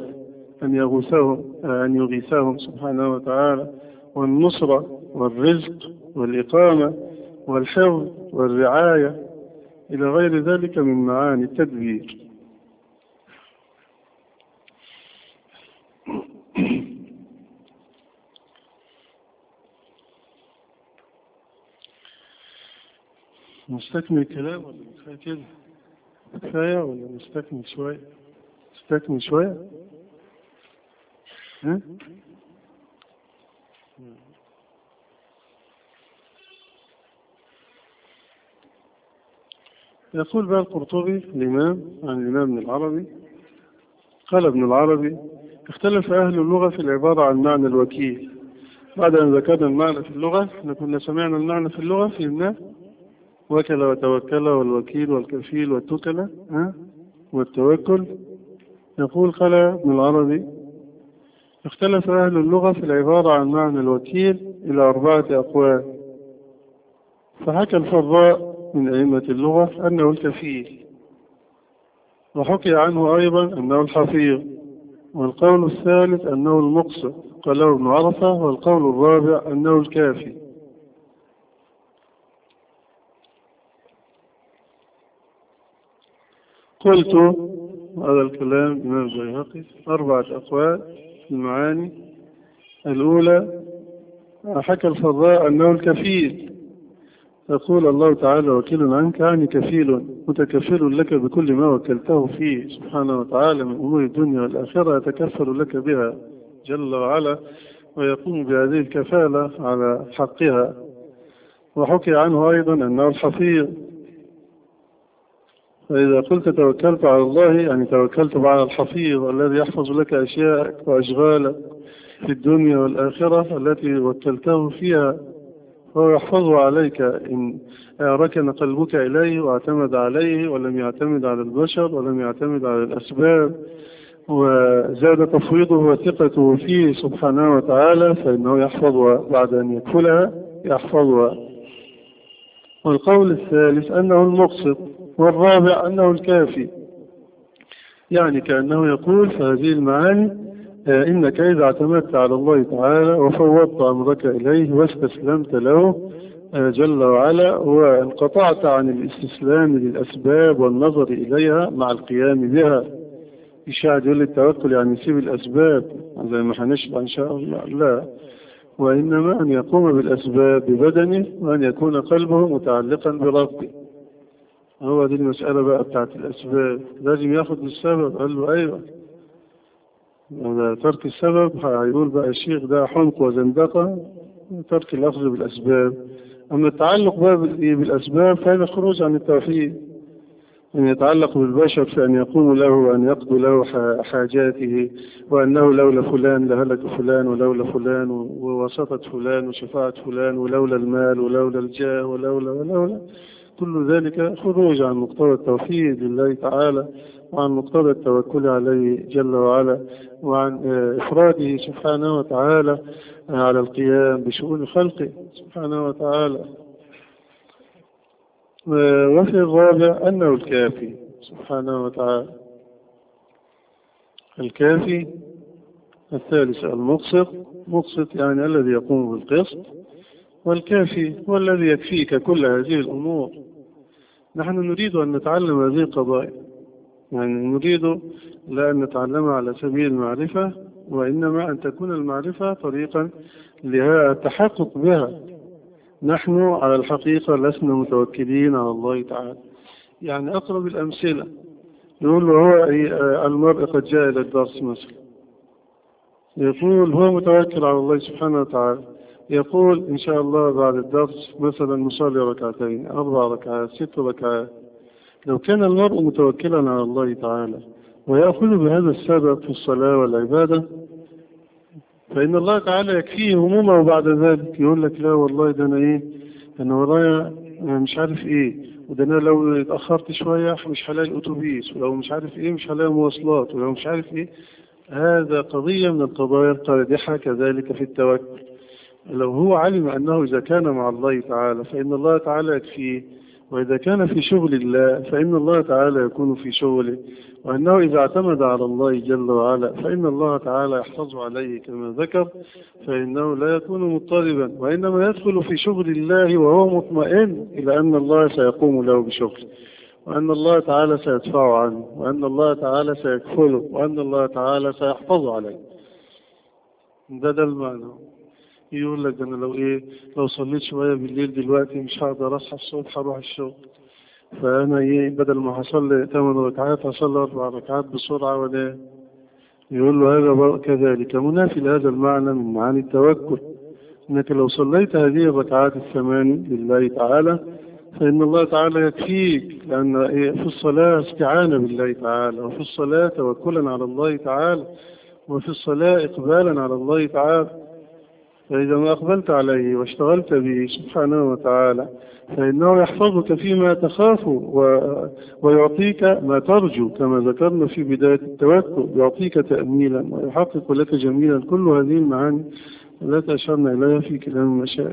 أن يغيثهم سبحانه وتعالى، والنصرة والرزق والإقامة والحفظ والرعاية إلى غير ذلك من معاني التدبير. نستكمل الكلام ولا كفاية كده؟ كفاية ولا نستكمل شوية؟ نستكمل شوية؟ ها؟ يقول بقى القرطبي الإمام عن الإمام ابن العربي، قال ابن العربي: اختلف أهل اللغة في العبارة عن معنى الوكيل. بعد أن ذكرنا المعنى في اللغة، احنا كنا سمعنا المعنى في اللغة في الناس: وكل وتوكل والوكيل والكفيل والتكلة والتوكل. يقول قال ابن العربي: اختلف أهل اللغة في العبارة عن معنى الوكيل إلى 4 أقوال. فحكى الفراء من أئمة اللغة أنه الكفيل، وحكي عنه أيضا أنه الحفيظ، والقول الثالث أنه المقصد قاله ابن عرفة، والقول الرابع أنه الكافي. قلت هذا الكلام الإمام البيهقي 4 أقوال في المعاني. الأولى: حكى الفراء أنه الكفيل، يقول الله تعالى: وكيل عنك، يعني كفيل متكفل لك بكل ما وكلته فيه سبحانه وتعالى من أمور الدنيا والآخرة، يتكفل لك بها جل وعلا، ويقوم بهذه الكفالة على حقها. وحكي عنه أيضا أنه الحفيظ، فإذا قلت توكلت على الله يعني توكلت على الحفيظ الذي يحفظ لك أشياءك وأشغالك في الدنيا والآخرة التي وكلته فيها، فهو يحفظه عليك إن ركن قلبك إليه واعتمد عليه، ولم يعتمد على البشر ولم يعتمد على الأسباب، وزاد تفويضه وثقته فيه سبحانه وتعالى، فإنه يحفظها بعد أن يكفلها يحفظها. والقول الثالث أنه المقصد، والرابع أنه الكافي. يعني كأنه يقول في هذه المعاني: إنك إذا اعتمدت على الله تعالى وفوضت أمرك إليه واستسلمت له جل وعلا، وانقطعت عن الاستسلام للأسباب والنظر إليها مع القيام بها. مش قاعد يقول التوكل يعني يسيب الأسباب زي ما هنشرح إن شاء الله، لا، وإنما أن يقوم بالأسباب ببدنه، وأن يكون قلبه متعلقا بربه. هو دي المسألة بقى بتاعت الأسباب، لازم ياخد السبب. قال له أيوة، ترك السبب هيقول بقى الشيخ ده حمق وزندقة، ترك الأخذ بالأسباب. أما التعلق بقى بالأسباب فهذا خروج عن التوحيد. أن يتعلق بالبشر في أن يقوم له وأن يقضوا له حاجاته، وأنه لولا فلان لهلك فلان، ولولا فلان ووسطة فلان وشفاعة فلان، ولولا المال ولولا الجاه ولولا كل ذلك خروج عن مقتضى التوحيد لله تعالى، وعن مقتضى التوكل عليه جل وعلا، وعن إفراده سبحانه وتعالى على القيام بشؤون خلقه سبحانه وتعالى. وفي الرابع أنه الكافي سبحانه وتعالى. الكافي. الثالث المقسط، مقسط يعني الذي يقوم بالقسط، والكافي هو الذي يكفيك كل هذه الأمور. نحن نريد أن نتعلم هذه القضايا، يعني نريد لا أن نتعلمها على سبيل المعرفة، وإنما أن تكون المعرفة طريقا للتحقق بها. نحن على الحقيقة لسنا متوكلين على الله تعالى. يعني أقرب الأمثلة يقول له هو المرء قد جاء إلى الدرس مثلا، يقول هو متوكل على الله سبحانه وتعالى، يقول إن شاء الله بعد الدرس مثلا نصلي 2 4 ركعات 6 ركعات. لو كان المرء متوكلا على الله تعالى ويأخذ بهذا السبب في الصلاة والعبادة، فإن الله تعالى يكفيه همومه بعد ذلك. يقول لك لا والله ده أنا ورايا مش عارف وده أنا لو اتأخرت شوية مش هلاقي الأتوبيس، ولو مش عارف مش هلاقي مواصلات، ولو مش عارف هذا قضية من القضايا القادحة. كذلك في التوكل، لو هو علم أنه إذا كان مع الله تعالى فإن الله تعالى يكفيه، وإذا كان في شغل الله فإن الله تعالى يكون في شغله، وأنه إذا اعتمد على الله جل وعلا فإن الله تعالى يحفظ عليه كما ذكر، فإنه لا يكون مضطربا، وإنما يدخل في شغل الله وهو مطمئن إلى أن الله سيقوم له بشغله، وأن الله تعالى سيدفع عنه، وأن الله تعالى سيكفله، وأن الله تعالى سيحفظ عليه. ده المعنى. يقول لك أنا لو صليت شوية بالليل دلوقتي مش هقدر أصحى الصبح أروح الشغل، فأنا بدل ما هصلي 8 ركعات هصلي 4 ركعات بسرعة ولا. يقول له هذا كذلك منافي لهذا المعنى من معاني التوكل، أنك لو صليت هذه الركعات 8 لله تعالى فإن الله تعالى يكفيك، لأن في الصلاة استعانة بالله تعالى، وفي الصلاة توكلا على الله تعالى، وفي الصلاة إقبالا على الله تعالى. فإذا ما أقبلت عليه واشتغلت به سبحانه وتعالى فإنه يحفظك فيما تخاف ويعطيك ما ترجو، كما ذكرنا في بداية التوكل، يعطيك تأميلا ويحقق لك جميلا. كل هذه المعاني التي أشرنا إليها في كلام المشايخ.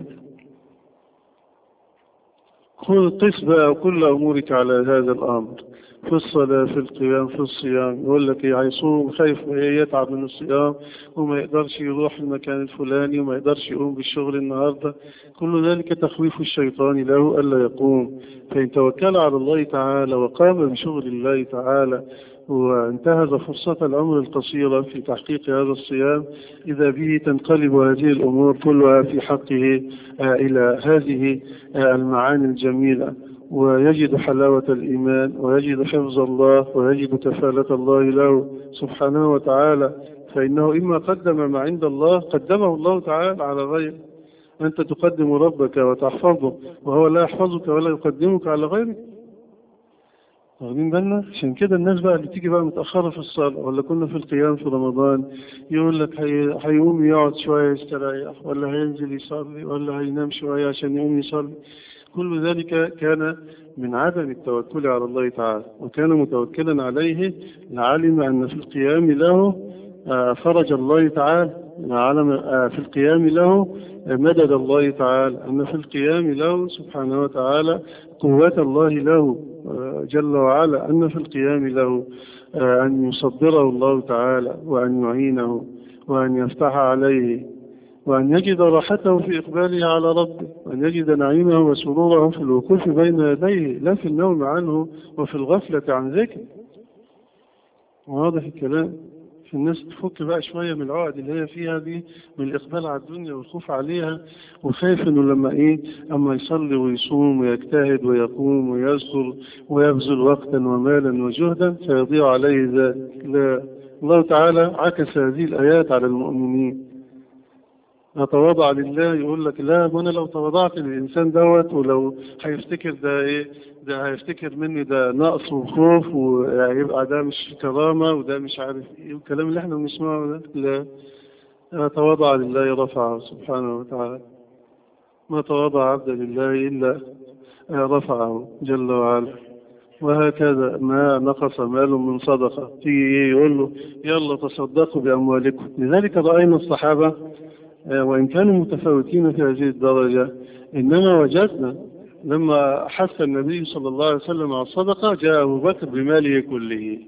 قس بقى كل أمورك على هذا الأمر، في الصلاة، في القيام، في الصيام. يقول لك هيصوم خايف يتعب من الصيام وما يقدرش يروح المكان الفلاني وما يقدرش يقوم بالشغل النهاردة. كل ذلك تخويف الشيطان له ألا يقوم. فإن توكل على الله تعالى وقام بشغل الله تعالى وانتهز فرصة العمر القصيرة في تحقيق هذا الصيام، إذا به تنقلب هذه الأمور كلها في حقه إلى هذه المعاني الجميلة، ويجد حلاوة الإيمان، ويجد حفظ الله، ويجد كفالة الله له سبحانه وتعالى. فإنه إما قدم ما عند الله قدمه الله تعالى على غيره. أنت تقدم ربك وتحفظه وهو لا يحفظك ولا يقدمك على غيرك. واخدين بالنا؟ عشان كده الناس بقى اللي تيجي بقى متأخرة في الصلاة، ولا كنا في القيام في رمضان، يقول لك هيقوم يقعد شوية يستريح، ولا هينزل يصلي، ولا هينام شوية عشان يقوم يصلي. كل ذلك كان من عدم التوكل على الله تعالى. وكان متوكلا عليه لعلم أن في القيام له فرج الله تعالى، علم في القيام له مدد الله تعالى، أن في القيام له سبحانه وتعالى قوة الله له جل وعلا، أن في القيام له أن يصبره الله تعالى، وأن يعينه، وأن يفتح عليه، وأن يجد راحته في إقباله على ربه، وأن يجد نعيمه وسروره في الوقوف بين يديه، لا في النوم عنه وفي الغفلة عن ذكره. واضح الكلام؟ في الناس تفك بقى شوية من العقد اللي هي فيها دي، من الإقبال على الدنيا والخوف عليها، وخايف إنه لما أما يصلي ويصوم ويجتهد ويقوم ويذكر ويبذل وقتا ومالا وجهدا فيضيع عليه ذلك. لا، الله تعالى عكس هذه الآيات على المؤمنين. أتواضع لله، يقول لك لا، ما أنا لو تواضعت للإنسان دوت ولو هيفتكر ده ده هيفتكر مني ده نقص وخوف، ويبقى ده مش كرامة وده مش عارف والكلام اللي احنا بنسمعه ده. لا، أتواضع لله رفعه سبحانه وتعالى. ما تواضع عبد لله إلا رفعه جل وعلا. وهكذا ما نقص مال من صدقة، تيجي يقول له يلا تصدقوا بأموالكم. لذلك رأينا الصحابة وإن كانوا متفاوتين في هذه الدرجة، إنما وجدنا لما حث النبي صلى الله عليه وسلم على الصدقة جاء أبو بكر بماله كله.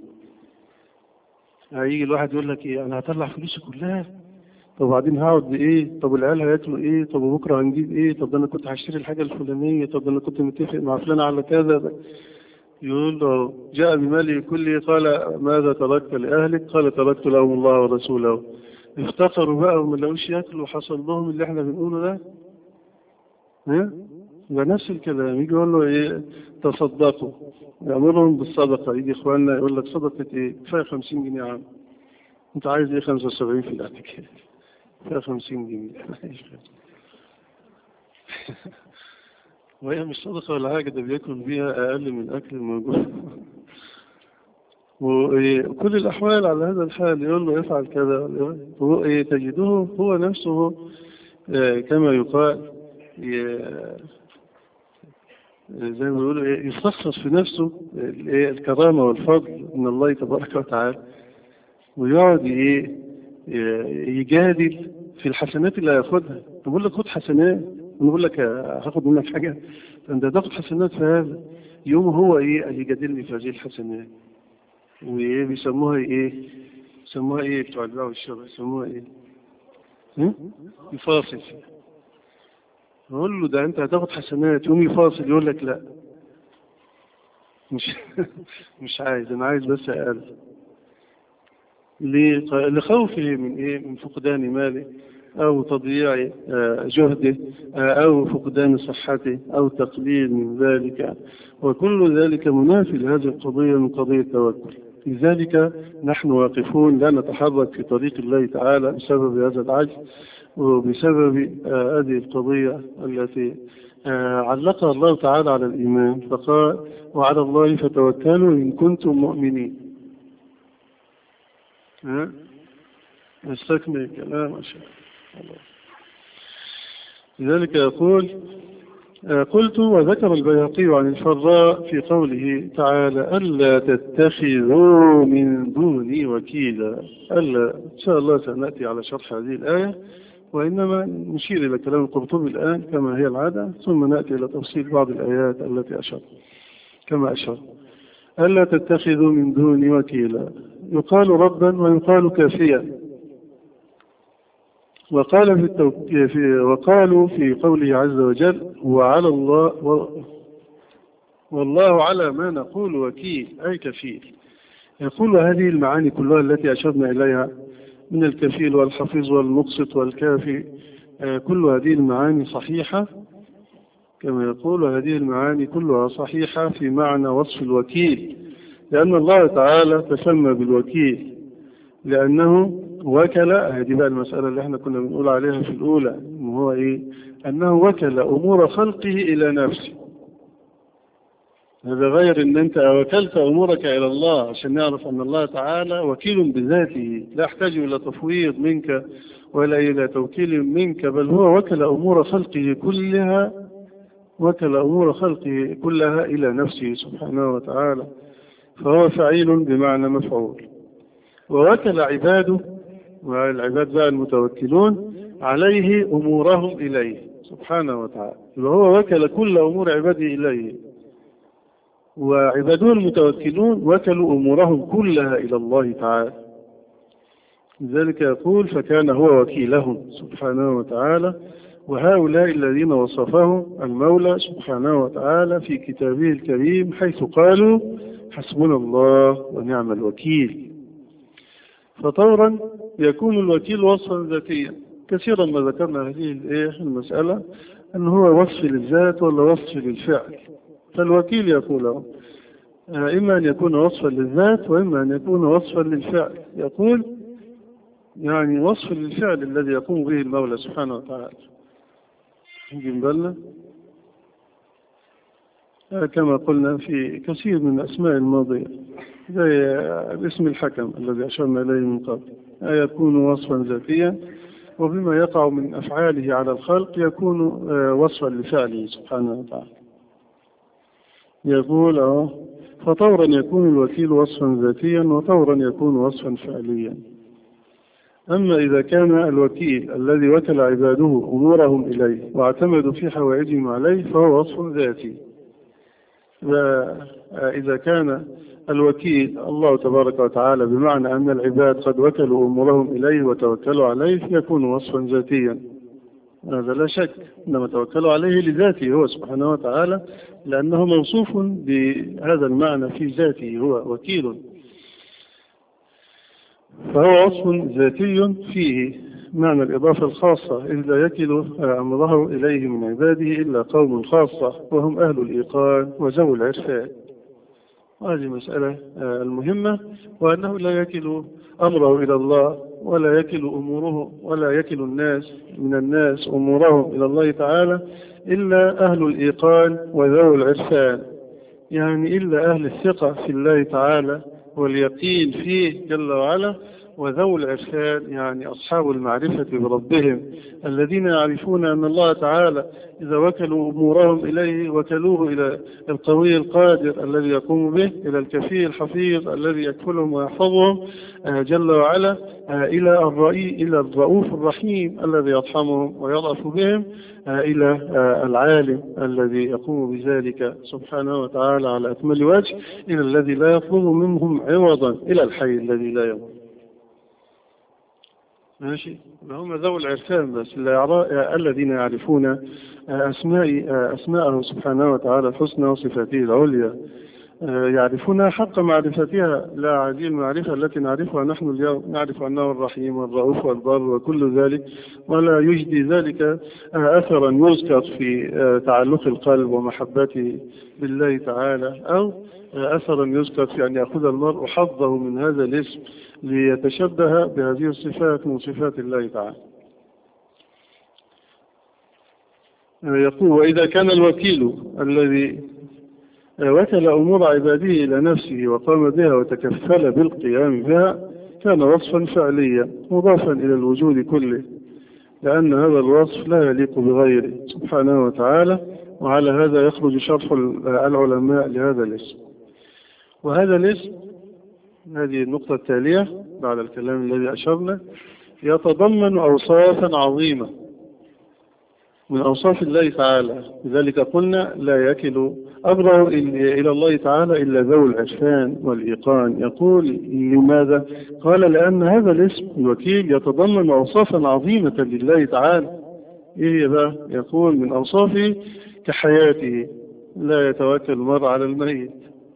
هيجي الواحد يقول لك أنا هطلع فلوسي كلها، طب وبعدين هقعد بإيه؟ طب العيال هياكلوا إيه؟ طب وبكرة هنجيب إيه؟ طب أنا كنت هشتري الحاجة الفلانية، طب أنا كنت متفق مع فلان على كذا. يقول له جاء بماله كله. قال ماذا تركت لأهلك؟ قال تركت لهم الله ورسوله. افتقروا بقى وما لقوش ياكلوا، وحصل لهم اللي احنا بنقوله ده. يبقى نفس الكلام. يجي يقول له تصدقوا، يأمرهم بالصدقة. يجي اخواننا يقول لك صدقة كفاية 50 جنيه عام، انت عايز 75 في الاعتكاف؟ كفاية 50 جنيه. وهي مش صدقة ولا حاجة، ده بياكل بيها أقل من الأكل الموجود. وكل الأحوال على هذا الحال. يقول له افعل كذا، تجده هو نفسه كما يقال زي ما بيقولوا يستخصص في نفسه الكرامة والفضل من الله تبارك وتعالى، ويقعد يجادل في الحسنات اللي هياخدها. بقول لك خد حسنات، نقول لك هاخد منك حاجة، انت تاخد حسنات في هذا. يوم هو يجادلني في هذه الحسنات، وبيسموها بيسموها بتوع البيع والشراء يسموها يفاصل. اقول له ده انت هتاخد حسنات، يوم يفاصل يقول لك لا مش عايز، انا عايز بس اقل. لخوفه من فقدان ماله، أو تضييع جهده، أو فقدان صحته، أو تقليل من ذلك. وكل ذلك منافي لهذه القضية من قضية التوكل. لذلك نحن واقفون لا نتحرك في طريق الله تعالى بسبب هذا العجز، وبسبب هذه القضية التي علقها الله تعالى على الإيمان فقال وعلى الله فتوكلوا إن كنتم مؤمنين. نستكمل الكلام إن شاء الله. لذلك يقول قلت وذكر البيهقي عن الفراء في قوله تعالى ألا تتخذوا من دوني وكيلا. ألا إن شاء الله سنأتي على شرح هذه الآية، وإنما نشير إلى كلام القرطبي الآن كما هي العادة، ثم نأتي إلى تفصيل بعض الآيات التي أشار كما أشار. ألا تتخذوا من دوني وكيلا يقال ربا ويقال كافيا. وقالوا في قوله عز وجل وعلى الله والله على ما نقول وكيل أي كفيل. يقول هذه المعاني كلها التي أشرنا إليها من الكفيل والحفيظ والمقسط والكافي، كل هذه المعاني صحيحة كما يقول، هذه المعاني كلها صحيحة في معنى وصف الوكيل، لأن الله تعالى تسمى بالوكيل لأنه وكل. هذه بقى المسألة اللي احنا كنا بنقول عليها في الأولى، هو إيه؟ أنه وكل أمور خلقه إلى نفسه. هذا غير أن أنت وكلت أمورك إلى الله، عشان نعرف أن الله تعالى وكيل بذاته لا يحتاج إلى تفويض منك ولا إلى توكيل منك، بل هو وكل أمور خلقه كلها إلى نفسه سبحانه وتعالى، فهو فعيل بمعنى مفعول. ووكل عباده، والعباد بقى المتوكلون عليه أمورهم إليه سبحانه وتعالى، وهو وكل كل أمور عباده إليه، وعباده المتوكلون وكلوا أمورهم كلها إلى الله تعالى. لذلك يقول فكان هو وكيلهم سبحانه وتعالى. وهؤلاء الذين وصفهم المولى سبحانه وتعالى في كتابه الكريم حيث قالوا حسبنا الله ونعم الوكيل. فطورا يكون الوكيل وصفا ذاتيا. كثيرا ما ذكرنا هذه المسألة أن هو وصف للذات ولا وصف للفعل. فالوكيل يقول إما أن يكون وصفا للذات وإما أن يكون وصفا للفعل. يقول يعني وصف للفعل الذي يقوم به المولى سبحانه وتعالى. نجي بالنا كما قلنا في كثير من الأسماء الماضية زي اسم الحكم الذي أشرنا إليه من قبل، يكون وصفا ذاتيا، وبما يقع من أفعاله على الخلق يكون وصفا لفعله سبحانه وتعالى. يقول فطورا يكون الوكيل وصفا ذاتيا وطورا يكون وصفا فعليا. أما إذا كان الوكيل الذي وكل عباده أمورهم إليه واعتمدوا في حوائجهم عليه فهو وصف ذاتي. وإذا كان الوكيل الله تبارك وتعالى بمعنى أن العباد قد وكلوا أمورهم إليه وتوكلوا عليه يكون وصفا ذاتيا، هذا لا شك، إنما توكلوا عليه لذاته هو سبحانه وتعالى، لأنه موصوف بهذا المعنى في ذاته، هو وكيل، فهو وصف ذاتي فيه معنى الإضافة الخاصة، إذ لا يكل أمره إليه من عباده إلا قوم خاصة وهم أهل الإيقان وذوي العرفان. وهذه مسألة المهمة، وأنه لا يكل أمره إلى الله ولا يكل أموره ولا يكل الناس من الناس أمورهم إلى الله تعالى إلا أهل الإيقان وذوي العرفان، يعني إلا أهل الثقة في الله تعالى واليقين فيه جل وعلا، وذوي العرفان يعني أصحاب المعرفة بربهم الذين يعرفون أن الله تعالى إذا وكلوا أمورهم إليه وكلوه إلى القوي القادر الذي يقوم به، إلى الكفيل الحفيظ الذي يكفلهم ويحفظهم جل وعلا، إلى الرؤوف الرحيم الذي يرحمهم ويضعف بهم، إلى العالم الذي يقوم بذلك سبحانه وتعالى على أكمل وجه، إلى الذي لا يطلب منهم عوضا، إلى الحي الذي لا يموت. ماشي، هم ذوي العرفان بس الذين يعرفون أسماءه سبحانه وتعالى الحسنى وصفاته العليا، يعرفونها حق معرفتها، لا هذه المعرفة التي نعرفها نحن اليوم، نعرف أنه الرحيم والرؤوف والبر وكل ذلك، ولا يجدي ذلك أثرا يذكر في تعلق القلب ومحبته بالله تعالى، أو أثرا يذكر في أن يأخذ المرء حظه من هذا الاسم ليتشبه بهذه الصفات من صفات الله تعالى. يقول: وإذا كان الوكيل الذي وكل أمور عباده إلى نفسه وقام بها وتكفل بالقيام بها كان وصفا فعليا مضافا إلى الوجود كله، لأن هذا الوصف لا يليق بغيره سبحانه وتعالى. وعلى هذا يخرج شرح العلماء لهذا الاسم. وهذا الاسم، هذه النقطة التالية بعد الكلام الذي أشرنا، يتضمن أوصافا عظيمة من أوصاف الله تعالى. لذلك قلنا: لا يكل أبرأ إلى الله تعالى إلا ذو العرفان والإيقان. يقول: لماذا؟ قال: لأن هذا الاسم الوكيل يتضمن أوصافا عظيمة لله تعالى. إيه بقى؟ يقول: من أوصافه كحياته لا يتوكل المرء على الميت،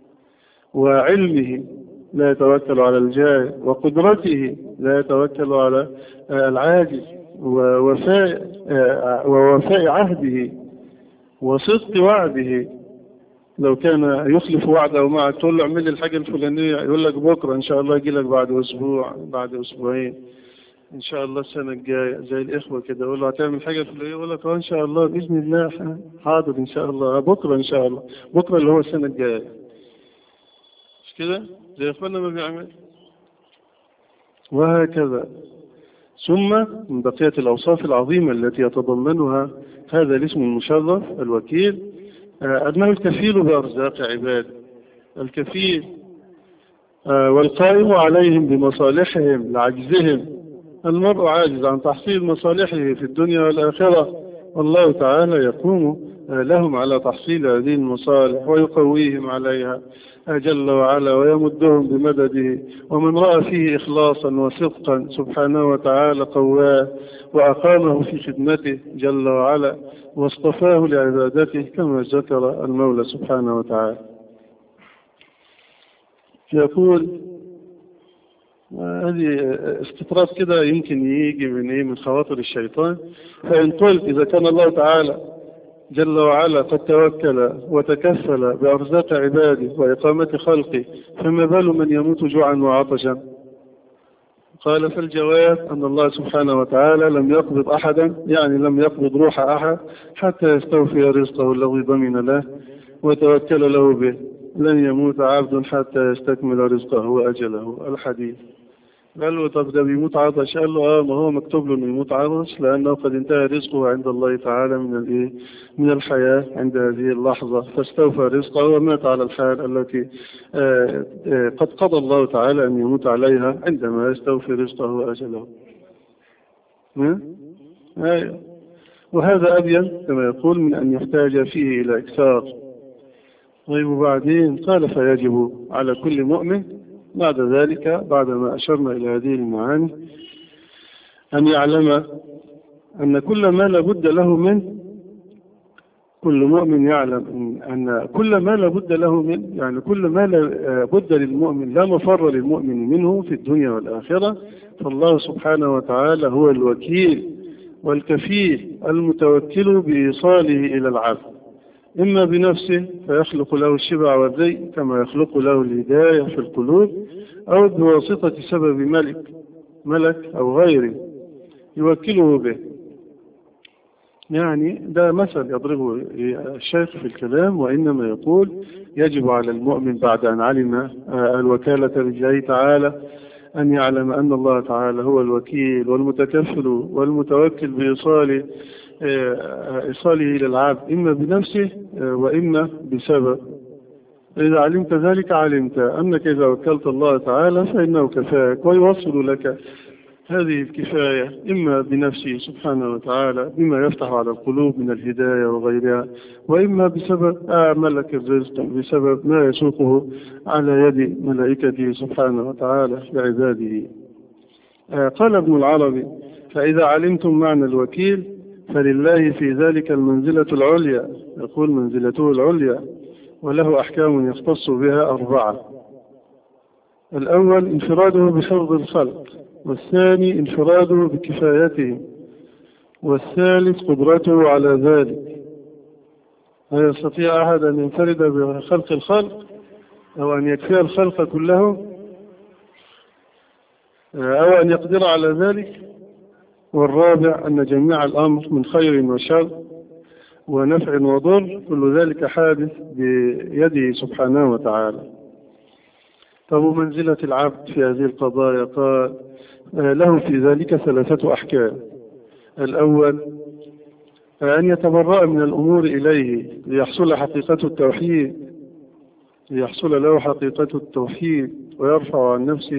وعلمه لا يتوكل على الجاهل، وقدرته لا يتوكل على العاجز، ووفاء عهده، وصدق وعده. لو كان يخلف وعده معك تقول له: اعمل لي الحاجة الفلانية، يقول لك: بكرة إن شاء الله أجي لك، بعد أسبوع، بعد أسبوعين، إن شاء الله السنة الجاية. زي الإخوة كده، يقول له: هتعمل حاجة الفلانية، يقول لك: إن شاء الله بإذن الله، حاضر إن شاء الله، بكرة إن شاء الله. بكرة اللي هو السنة الجاية، مش كده؟ زي إخواننا ما بيعمل. وهكذا. ثم من بقية الأوصاف العظيمة التي يتضمنها هذا الاسم المشرف الوكيل أنه الكفيل بأرزاق عباده، الكفيل والقائم عليهم بمصالحهم لعجزهم. المرء عاجز عن تحصيل مصالحه في الدنيا والآخرة، والله تعالى يقوم لهم على تحصيل هذه المصالح ويقويهم عليها جل وعلا، ويمدهم بمدده. ومن رأى فيه إخلاصا وصدقا سبحانه وتعالى قواه وأقامه في خدمته جل وعلا، واصطفاه لعبادته كما ذكر المولى سبحانه وتعالى. يقول: هذه استطراد كده يمكن يجي من خواطر الشيطان. فإن قلت: إذا كان الله تعالى جل وعلا قد توكل وتكفل بأرزاق عباده وإقامة خلقه، فما بال من يموت جوعا وعطشا؟ قال: فالجواب أن الله سبحانه وتعالى لم يقبض أحدا، يعني لم يقبض روح أحد حتى يستوفي رزقه الذي ضمن له وتوكل له به. لن يموت عبد حتى يستكمل رزقه وأجله. الحديث. قال له: طب ده بيموت عطش؟ قال له: ما هو مكتوب له انه يموت عطش، لأنه قد انتهى رزقه عند الله تعالى من الحياة عند هذه اللحظة، فاستوفى رزقه ومات على الحال التي قد قضى الله تعالى أن يموت عليها عندما يستوفي رزقه وأجله. وهذا أبين كما يقول من أن يحتاج فيه إلى إكثار. طيب، وبعدين قال: فيجب على كل مؤمن بعد ذلك، بعدما أشرنا إلى هذه المعاني، أن يعلم أن كل ما لابد له منه، كل مؤمن يعلم أن كل ما لابد له منه، يعني كل ما لابد للمؤمن، لا مفر للمؤمن منه في الدنيا والآخرة، فالله سبحانه وتعالى هو الوكيل والكفيل المتوكل بإيصاله إلى العبد، إما بنفسه فيخلق له الشبع والري كما يخلق له الهداية في القلوب، أو بواسطة سبب ملك أو غيره يوكله به. يعني ده مثل يضربه الشيخ في الكلام، وإنما يقول: يجب على المؤمن بعد أن علم الوكالة لله تعالى أن يعلم أن الله تعالى هو الوكيل والمتكفل والمتوكل بإيصاله إلى العبد، إما بنفسه وإما بسبب. إذا علمت ذلك علمت أنك إذا وكلت الله تعالى فإنه كفاك ويوصل لك هذه الكفاية، إما بنفسه سبحانه وتعالى بما يفتح على القلوب من الهداية وغيرها، وإما بسبب ملك الرزق، بسبب ما يسوقه على يد ملائكته سبحانه وتعالى لعباده. قال ابن العربي: فإذا علمتم معنى الوكيل فلله في ذلك المنزلة العليا. يقول: منزلته العليا، وله أحكام يختص بها 4. الأول: انفراده بحفظ الخلق، والثاني: انفراده بكفايته، والثالث: قدرته على ذلك. هل يستطيع أحد أن ينفرد بخلق الخلق أو أن يكفي الخلق كله أو أن يقدر على ذلك؟ والرابع: أن جميع الأمر من خير وشر ونفع وضر، كل ذلك حادث بيده سبحانه وتعالى. طب منزلة العبد في هذه القضايا؟ قال له في ذلك 3 أحكام. الأول أن يتبرأ من الأمور إليه ليحصل حقيقة التوحيد، ليحصل له حقيقة التوحيد ويرفع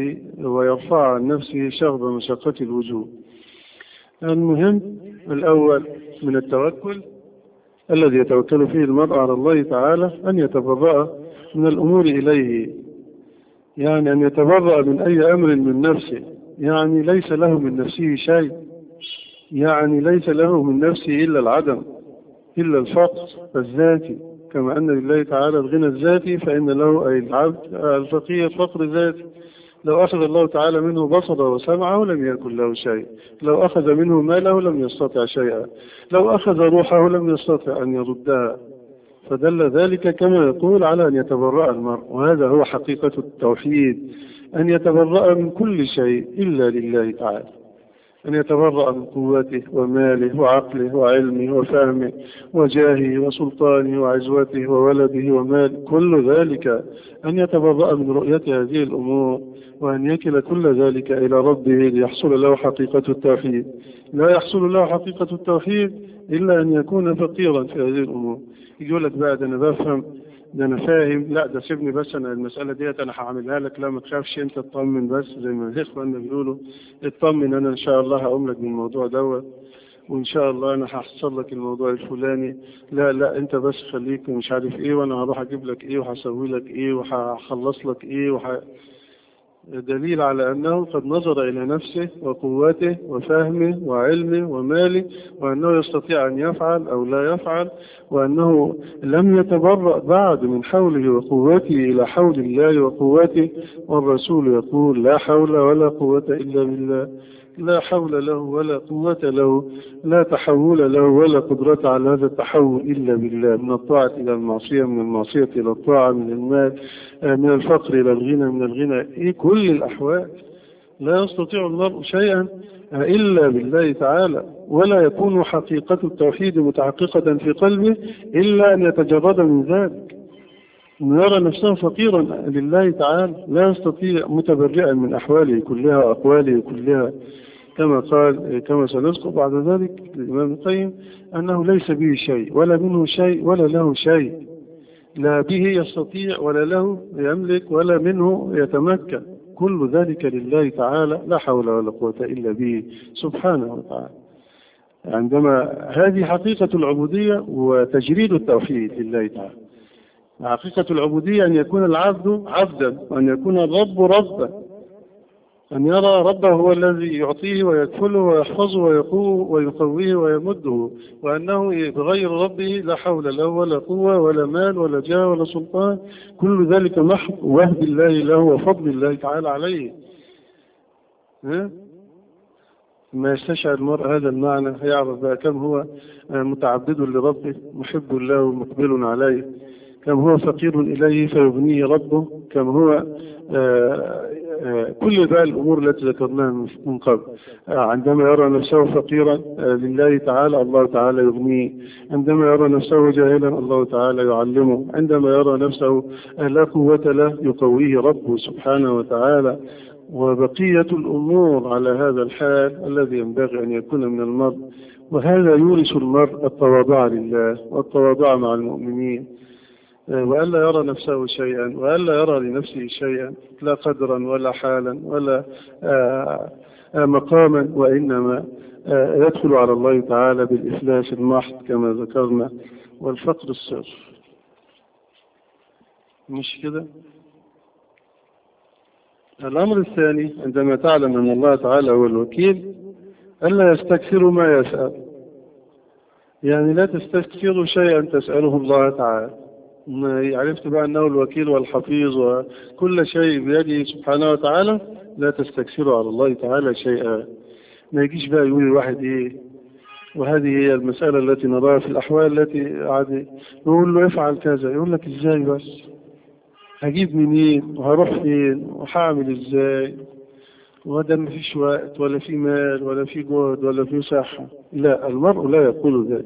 عن نفسه شغب مشقة الوجود. المهم الأول من التوكل الذي يتوكل فيه المرء على الله تعالى أن يتبرأ من الأمور إليه، يعني أن يتبرأ من أي أمر من نفسه، يعني ليس له من نفسه شيء، يعني ليس له من نفسه إلا العدم، إلا الفقر الذاتي، كما أن لله تعالى الغنى الذاتي فإن له أي العبد الفقير فقر ذاتي. لو أخذ الله تعالى منه بصره وسمعه لم يكن له شيء، لو أخذ منه ماله لم يستطع شيئا، لو أخذ روحه لم يستطع أن يردها. فدل ذلك كما يقول على أن يتبرأ المرء، وهذا هو حقيقة التوحيد، أن يتبرأ من كل شيء إلا لله تعالى، أن يتبرأ من قوته وماله وعقله وعلمه وفهمه وجاهه وسلطانه وعزوته وولده وماله، كل ذلك أن يتبرأ من رؤية هذه الأمور، وأن يكل كل ذلك إلى ربه ليحصل له حقيقة التوحيد. لا يحصل له حقيقة التوحيد إلا أن يكون فقيرا في هذه الأمور. يقول لك بقى ده أنا بفهم، ده أنا فاهم، لا ده سيبني بس أنا المسألة ديت أنا هعملها لك، لا ما تخافش أنت اطمن بس، زي ما الإخوة بيقولوا اطمن أنا إن شاء الله هقوم لك بالموضوع دوت، وإن شاء الله أنا هحصل لك الموضوع الفلاني، لا أنت بس خليك ومش عارف إيه، وأنا هروح أجيب لك إيه وهسوي لك إيه وهخلص لك إيه دليل على أنه قد نظر إلى نفسه وقوته وفهمه وعلمه وماله، وأنه يستطيع أن يفعل أو لا يفعل، وأنه لم يتبرأ بعد من حوله وقوته إلى حول الله وقوته. والرسول يقول لا حول ولا قوة إلا بالله، لا حول له ولا قوة له، لا تحول له ولا قدرة على هذا التحول إلا بالله، من الطاعة إلى المعصية، من المعصية إلى الطاعة، من المال من الفقر إلى الغنى، من الغنى كل الأحوال لا يستطيع المرء شيئا إلا بالله تعالى، ولا يكون حقيقة التوحيد متحققة في قلبه إلا أن يتجرد من ذلك، أن يرى نفسه فقيرا لله تعالى، لا يستطيع متبرئا من أحواله كلها وأقواله كلها، كما قال كما سنذكر بعد ذلك الإمام القيم أنه ليس به شيء ولا منه شيء ولا له شيء، لا به يستطيع ولا له يملك ولا منه يتمكن، كل ذلك لله تعالى، لا حول ولا قوة إلا به سبحانه وتعالى. عندما هذه حقيقة العبودية وتجريد التوحيد لله تعالى. حقيقة العبودية أن يكون العبد عبدا، وأن يكون الرب ربا، أن يرى ربه هو الذي يعطيه ويكفله ويحفظه ويقويه ويمده، وأنه بغير ربه لا حول له ولا قوة ولا مال ولا جاه ولا سلطان، كل ذلك محض وهب الله له وفضل الله تعالى عليه. ما يستشعر المرء هذا المعنى هيعرف بقى كم هو متعبد لربه محب له مقبل عليه، كم هو فقير إليه فيغنيه ربه، كم هو كل ذلك الأمور التي ذكرناها من قبل. عندما يرى نفسه فقيرا لله تعالى الله تعالى يغنيه، عندما يرى نفسه جاهلا الله تعالى يعلمه، عندما يرى نفسه لا قوة له يقويه ربه سبحانه وتعالى. وبقية الأمور على هذا الحال الذي ينبغي أن يكون من المرء، وهذا يورث المرء التواضع لله والتواضع مع المؤمنين، وألا يرى نفسه شيئا وألا يرى لنفسه شيئا، لا قدرا ولا حالا ولا مقاما، وإنما يدخل على الله تعالى بالإفلاس المحض كما ذكرنا والفقر الصرف. مش كده؟ الأمر الثاني عندما تعلم أن الله تعالى هو الوكيل ألا يستكثر ما يسأل، يعني لا تستكثر شيئا تسأله الله تعالى، عرفت بقى أنه الوكيل والحفيظ وكل شيء بيده سبحانه وتعالى، لا تستكثر على الله تعالى شيئا. ما يجيش بقى يقول الواحد إيه، وهذه هي المسألة التي نراها في الأحوال التي عادي يقول له افعل كذا، يقول لك إزاي بس، هجيب منين وهروح فين وهعمل إزاي، وهذا ما فيش وقت ولا في مال ولا في جهد ولا في صحة. لا، المرء لا يقول ذلك،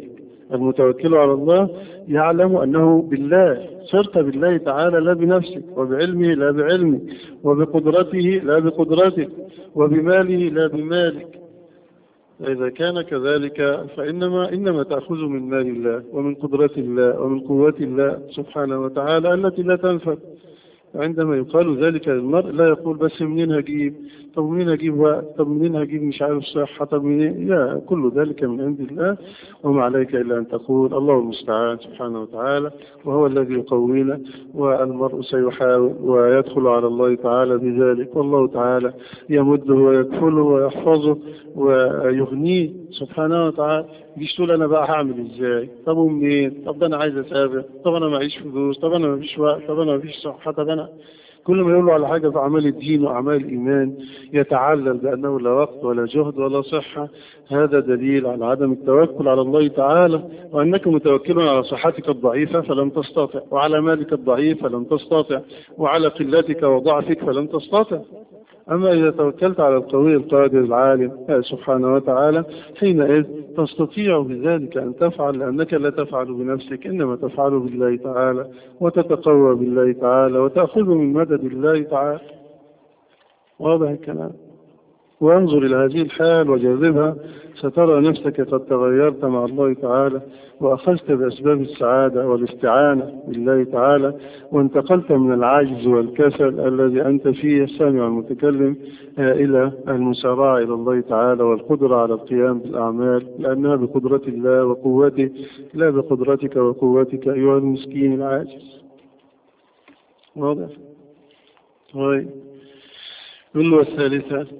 المتوكل على الله يعلم أنه بالله، صرت بالله تعالى لا بنفسك، وبعلمه لا بعلمك، وبقدرته لا بقدرتك، وبماله لا بمالك. فإذا كان كذلك إنما تأخذ من مال الله ومن قدرة الله ومن قوة الله سبحانه وتعالى التي لا تنفذ. عندما يقال ذلك للمرء لا يقول بس منين هجيب، طب منين هجيب وقت، طب منين هجيب مش عارف صحة، طب منين، لا، كل ذلك من عند الله، وما عليك إلا أن تقول الله المستعان سبحانه وتعالى، وهو الذي يقوينا، والمرء سيحاول ويدخل على الله تعالى بذلك، والله تعالى يمده ويكفله ويحفظه ويغنيه سبحانه وتعالى. مش تقول أنا بقى هعمل إزاي، طب ومنين، طب ده أنا عايز أسافر، طب أنا معيش فلوس، طب أنا مفيش وقت، طب أنا مفيش صحة، طب أنا كل ما يقول له على حاجة في أعمال الدين وأعمال الإيمان يتعلل بأنه لا وقت ولا جهد ولا صحة، هذا دليل على عدم التوكل على الله تعالى، وأنك متوكل على صحتك الضعيفة فلم تستطع، وعلى مالك الضعيف فلم تستطع، وعلى قلتك وضعفك فلم تستطع. أما إذا توكلت على القوي القادر العالم سبحانه وتعالى حينئذ تستطيع بذلك أن تفعل، لأنك لا تفعل بنفسك، إنما تفعل بالله تعالى، وتتقوى بالله تعالى، وتأخذ من مدد الله تعالى. واضح الكلام؟ وانظر إلى هذه الحال وجربها، سترى نفسك قد تغيرت مع الله تعالى، وأخذت بأسباب السعادة والاستعانة بالله تعالى، وانتقلت من العاجز والكسل الذي أنت فيه السامع المتكلم إلى المسارعة إلى الله تعالى والقدرة على القيام بالأعمال، لأنها بقدرة الله وقوته لا بقدرتك وقوتك أيها المسكين العاجز. واضح؟ طيب. والثالثة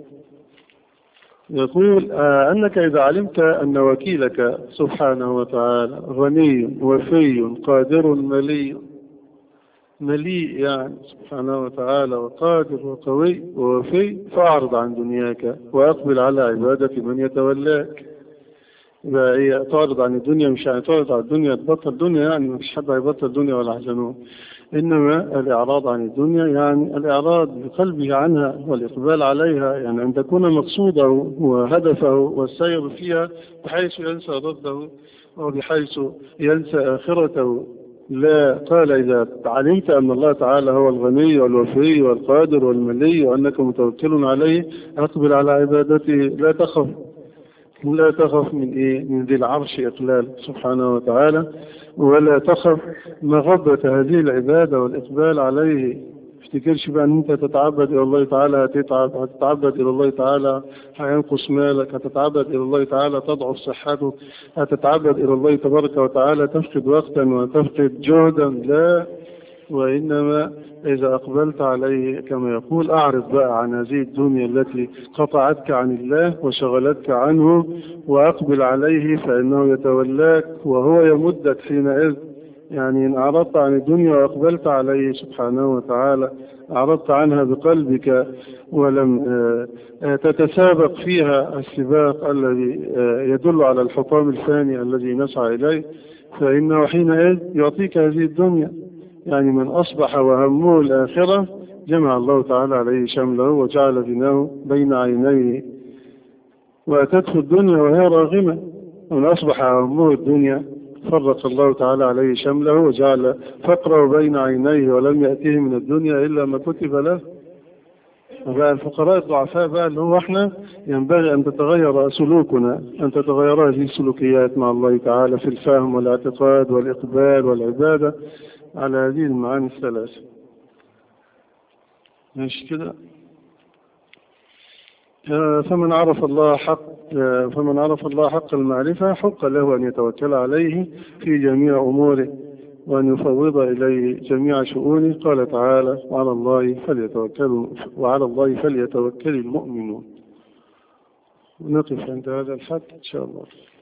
يقول أنك إذا علمت أن وكيلك سبحانه وتعالى غني وفي قادر مليء يعني سبحانه وتعالى وقادر وقوي ووفي، فأعرض عن دنياك وأقبل على عبادة من يتولاك. يبقى هي تعرض عن الدنيا، مش يعني تعرض عن الدنيا تبطل دنيا، يعني ما فيش حد هيبطل دنيا ولا حزنون، إنما الإعراض عن الدنيا يعني الإعراض بقلبه عنها والإقبال عليها، يعني أن تكون مقصوده وهدفه والسير فيها بحيث ينسى ضده وبحيث ينسى آخرته. لا، قال إذا علمت أن الله تعالى هو الغني والوفي والقادر والملي وأنك متوكل عليه أقبل على عبادته، لا تخف من من ذي العرش إقلال سبحانه وتعالى، ولا تخف مغبة هذه العبادة والإقبال عليه. افتكرش بقى أن أنت تتعبد إلى الله تعالى هتتعبد إلى الله تعالى هينقص مالك، هتتعبد إلى الله تعالى تضعف صحتك، هتتعبد إلى الله تبارك وتعالى تفقد وقتا وتفقد جهدا، لا، وإنما إذا أقبلت عليه كما يقول أعرض بقى عن هذه الدنيا التي قطعتك عن الله وشغلتك عنه، وأقبل عليه فإنه يتولاك وهو يمدك حينئذ. يعني إن أعرضت عن الدنيا وأقبلت عليه سبحانه وتعالى، أعرضت عنها بقلبك ولم تتسابق فيها السباق الذي يدل على الحطام الفاني الذي نسعى إليه، فإنه حينئذ يعطيك هذه الدنيا. يعني من أصبح وهمه الآخرة جمع الله تعالى عليه شمله وجعل غناه بين عينيه، وأتته الدنيا وهي راغمة. من أصبح وهمه الدنيا فرق الله تعالى عليه شمله وجعل فقره بين عينيه ولم يأتيه من الدنيا إلا ما كتب له. وبقى الفقراء الضعفاء بقى اللي هو احنا ينبغي أن تتغير سلوكنا، أن تتغير هذه السلوكيات مع الله تعالى في الفهم والاعتقاد والإقبال والعبادة على هذه المعاني الثلاثة. ماشي كده؟ فمن عرف الله حق المعرفة حق له أن يتوكل عليه في جميع أموره وأن يفوض إليه جميع شؤونه. قال تعالى وعلى الله فليتوكل المؤمنون. نقف عند هذا الحد إن شاء الله.